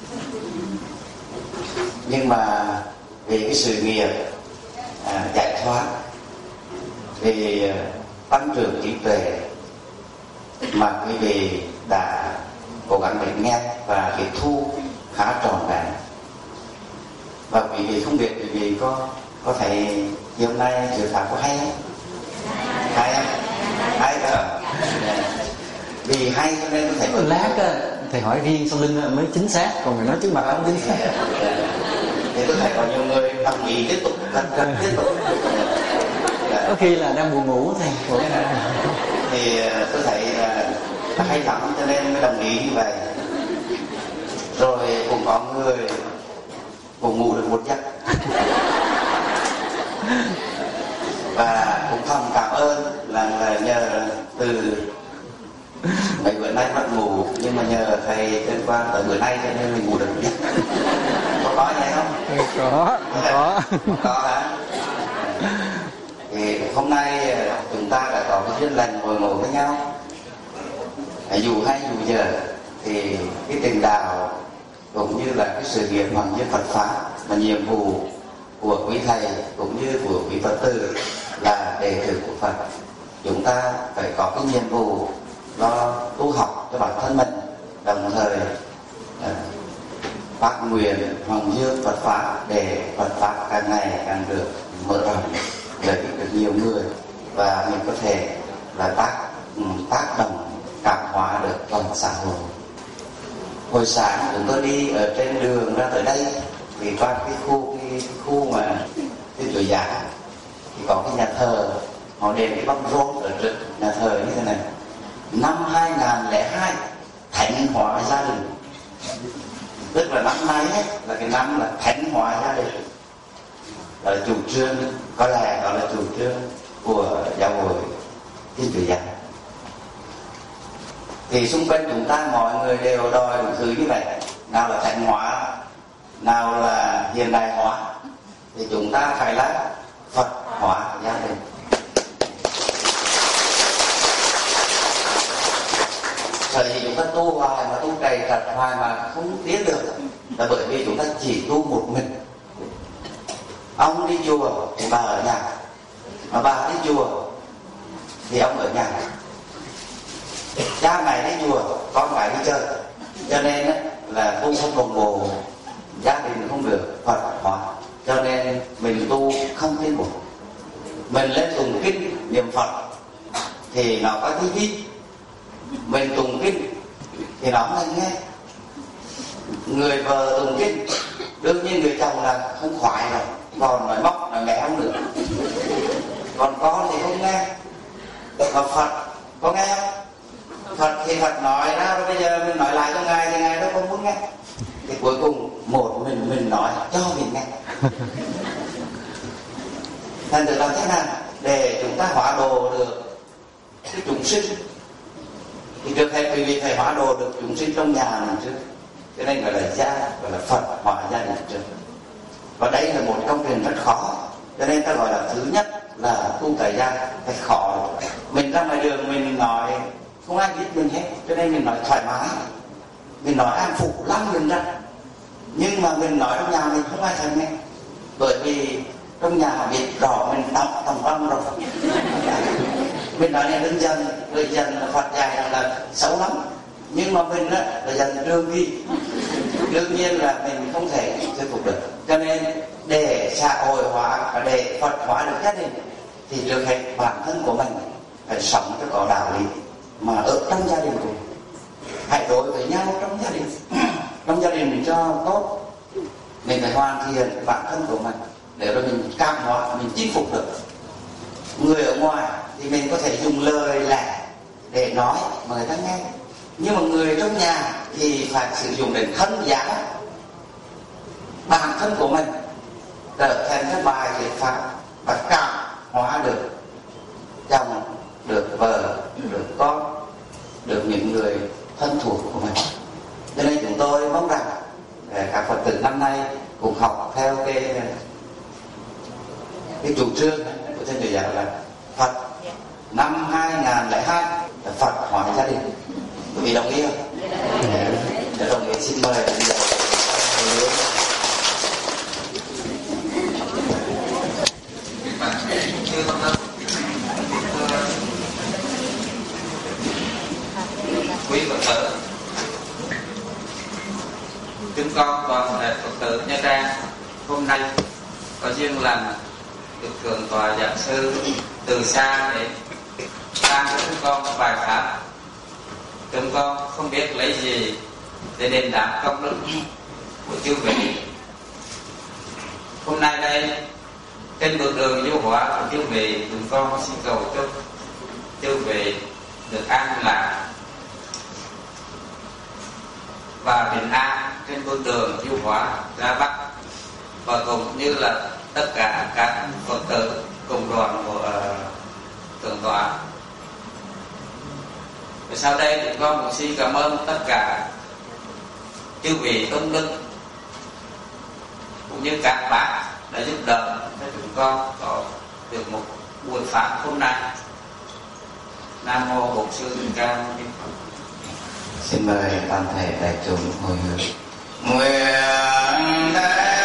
Speaker 2: Nhưng mà vì cái sự nghiệp giải thoát, vì tăng trưởng trí tuệ mà quý vị đã cố gắng để nghe và tiếp thu khá trọn vẹn. Và quý vị không biết quý vị có thấy hôm nay thuyết pháp có hay không? Hay không? Hay không? Vì hay cho nên thầy
Speaker 3: lát thầy hỏi riêng sau lưng mới chính xác, còn người nói trước mặt không chính xác.
Speaker 2: Thì tôi thấy có nhiều người đồng ý tiếp tục tiếp tục.
Speaker 3: Có khi là đang buồn ngủ thầy.
Speaker 2: Thì tôi thấy là hay lắm cho nên mới đồng ý như vậy. Rồi cũng có người cũng ngủ được một giấc. Và cũng không cảm ơn là nhờ từ mấy bữa nay mất ngủ, nhưng mà nhờ thầy Chân Quang tới bữa nay cho nên mình ngủ được một giấc. Có vậy không? Có hả? Thì hôm nay chúng ta đã có cái duyên lành ngồi với nhau. Dù hay dù giờ thì cái tình đạo cũng như là cái sự nghiệp hoàn như Phật pháp là nhiệm vụ của quý thầy cũng như của quý Phật tử, là đệ tử của Phật. Chúng ta phải có cái nhiệm vụ lo tu học cho bản thân mình, đồng thời phát nguyện hoàng dương Phật pháp để Phật pháp càng ngày càng được mở rộng, lợi ích được nhiều người, và mình có thể là tác động cảm hóa được toàn xã hội. Hồi sáng chúng tôi đi ở trên đường ra tới đây thì qua cái khu mà cái chùa Giác thì có cái nhà thờ, họ đền cái băng rôn ở trước nhà thờ như thế này: năm 2002 thánh hóa gia đình. Tức là năm nay ấy, là cái năm là thánh hóa gia đình, là chủ trương, có lẽ đó là chủ trương của giáo hội Thiên Chúa Giáo. Thì xung quanh chúng ta mọi người đều đòi một thứ như vậy, nào là thánh hóa, nào là hiện đại hóa, thì chúng ta phải là Phật hóa gia đình. Sở dĩ chúng ta tu hoài mà tu cày trật hoài mà không tiến được là bởi vì chúng ta chỉ tu một mình. Ông đi chùa thì bà ở nhà, mà bà đi chùa thì ông ở nhà. Cha mẹ đi chùa, con phải đi chơi. Cho nên là tu không đồng bộ, gia đình không được Phật hóa. Cho nên mình tu không tiến bộ. Mình lên tụng kinh niệm Phật thì nó có tí vít, mình tụng kinh thì nó không nghe. Người vợ tụng kinh, đương nhiên người chồng là không khoái rồi, còn nói móc nói mẹ không được. Còn con thì không nghe. Còn Phật có nghe không? Phật thì Phật nói ra, rồi bây giờ mình nói lại cho Ngài thì Ngài đâu không muốn nghe. Thì cuối cùng một mình nói cho mình nghe. Thành thử làm thế nào để chúng ta hóa độ được cái chúng sinh? Thì trước hết quý vị phải hóa độ được chúng sinh trong nhà mình trước. Cho nên gọi là gọi là Phật hóa gia đình trước. Và đây là một công trình rất khó. Cho nên ta gọi là thứ nhất là tu tại gia phải khó. Mình ra ngoài đường mình nói không ai biết mình hết, cho nên mình nói thoải mái, mình nói an phục lắm mình ra. Nhưng mà mình nói trong nhà mình không ai thèm nghe, bởi vì trong nhà họ biết rõ mình tầm âm rồi. Mình nói là đừng dần, người dần là Phật dạy là xấu lắm. Nhưng mà mình là dần đương nghi, đương nhiên là mình không thể thuyết phục được. Cho nên để xã hội hóa và để Phật hóa được gia đình thì trước hết bản thân của mình phải sống cho có đạo lý, mà ở trong gia đình của mình hãy đối với nhau trong gia đình. Trong gia đình mình cho tốt, mình phải hoàn thiện bản thân của mình để rồi mình cảm hóa, mình chinh phục được. Người ở ngoài thì mình có thể dùng lời lẽ để nói mà người ta nghe, nhưng mà người trong nhà thì phải sử dụng đến thân giá bản thân của mình trở thành cái bài thuyết pháp và cảm hóa được chồng, được vợ, được con, được những người thân thuộc của mình. Cho nên chúng tôi mong rằng các Phật tử năm nay cùng học theo cái chủ trương của Thiên Chúa Giáo là Phật năm 2002 là Phật hóa gia đình. Quý vị đồng ý không? Để đồng ý xin mời bây giờ.
Speaker 5: Quý Phật tử, chúng con toàn thể Phật tử Nha Trang hôm nay có duyên lành được thượng tọa giảng sư từ xa để ban cho chúng con bài pháp. Chúng con không biết lấy gì để đền đáp công đức của chư vị. Hôm nay đây trên bước đường vô hóa của chư vị, chúng con xin cầu chúc chư vị được an lạc và bình an trên con đường du hóa ra Bắc, và cũng như là tất cả các Phật tử cùng đoàn của thượng tọa. Và sau đây chúng con cũng xin cảm ơn tất cả chư vị tôn đức cũng như các bác đã giúp đỡ cho chúng con có được một buổi pháp hôm nay. Nam mô Bổn Sư Thích Ca Mâu Ni Phật.
Speaker 2: Xin mời toàn thể đại chúng hồi hướng. Nguyện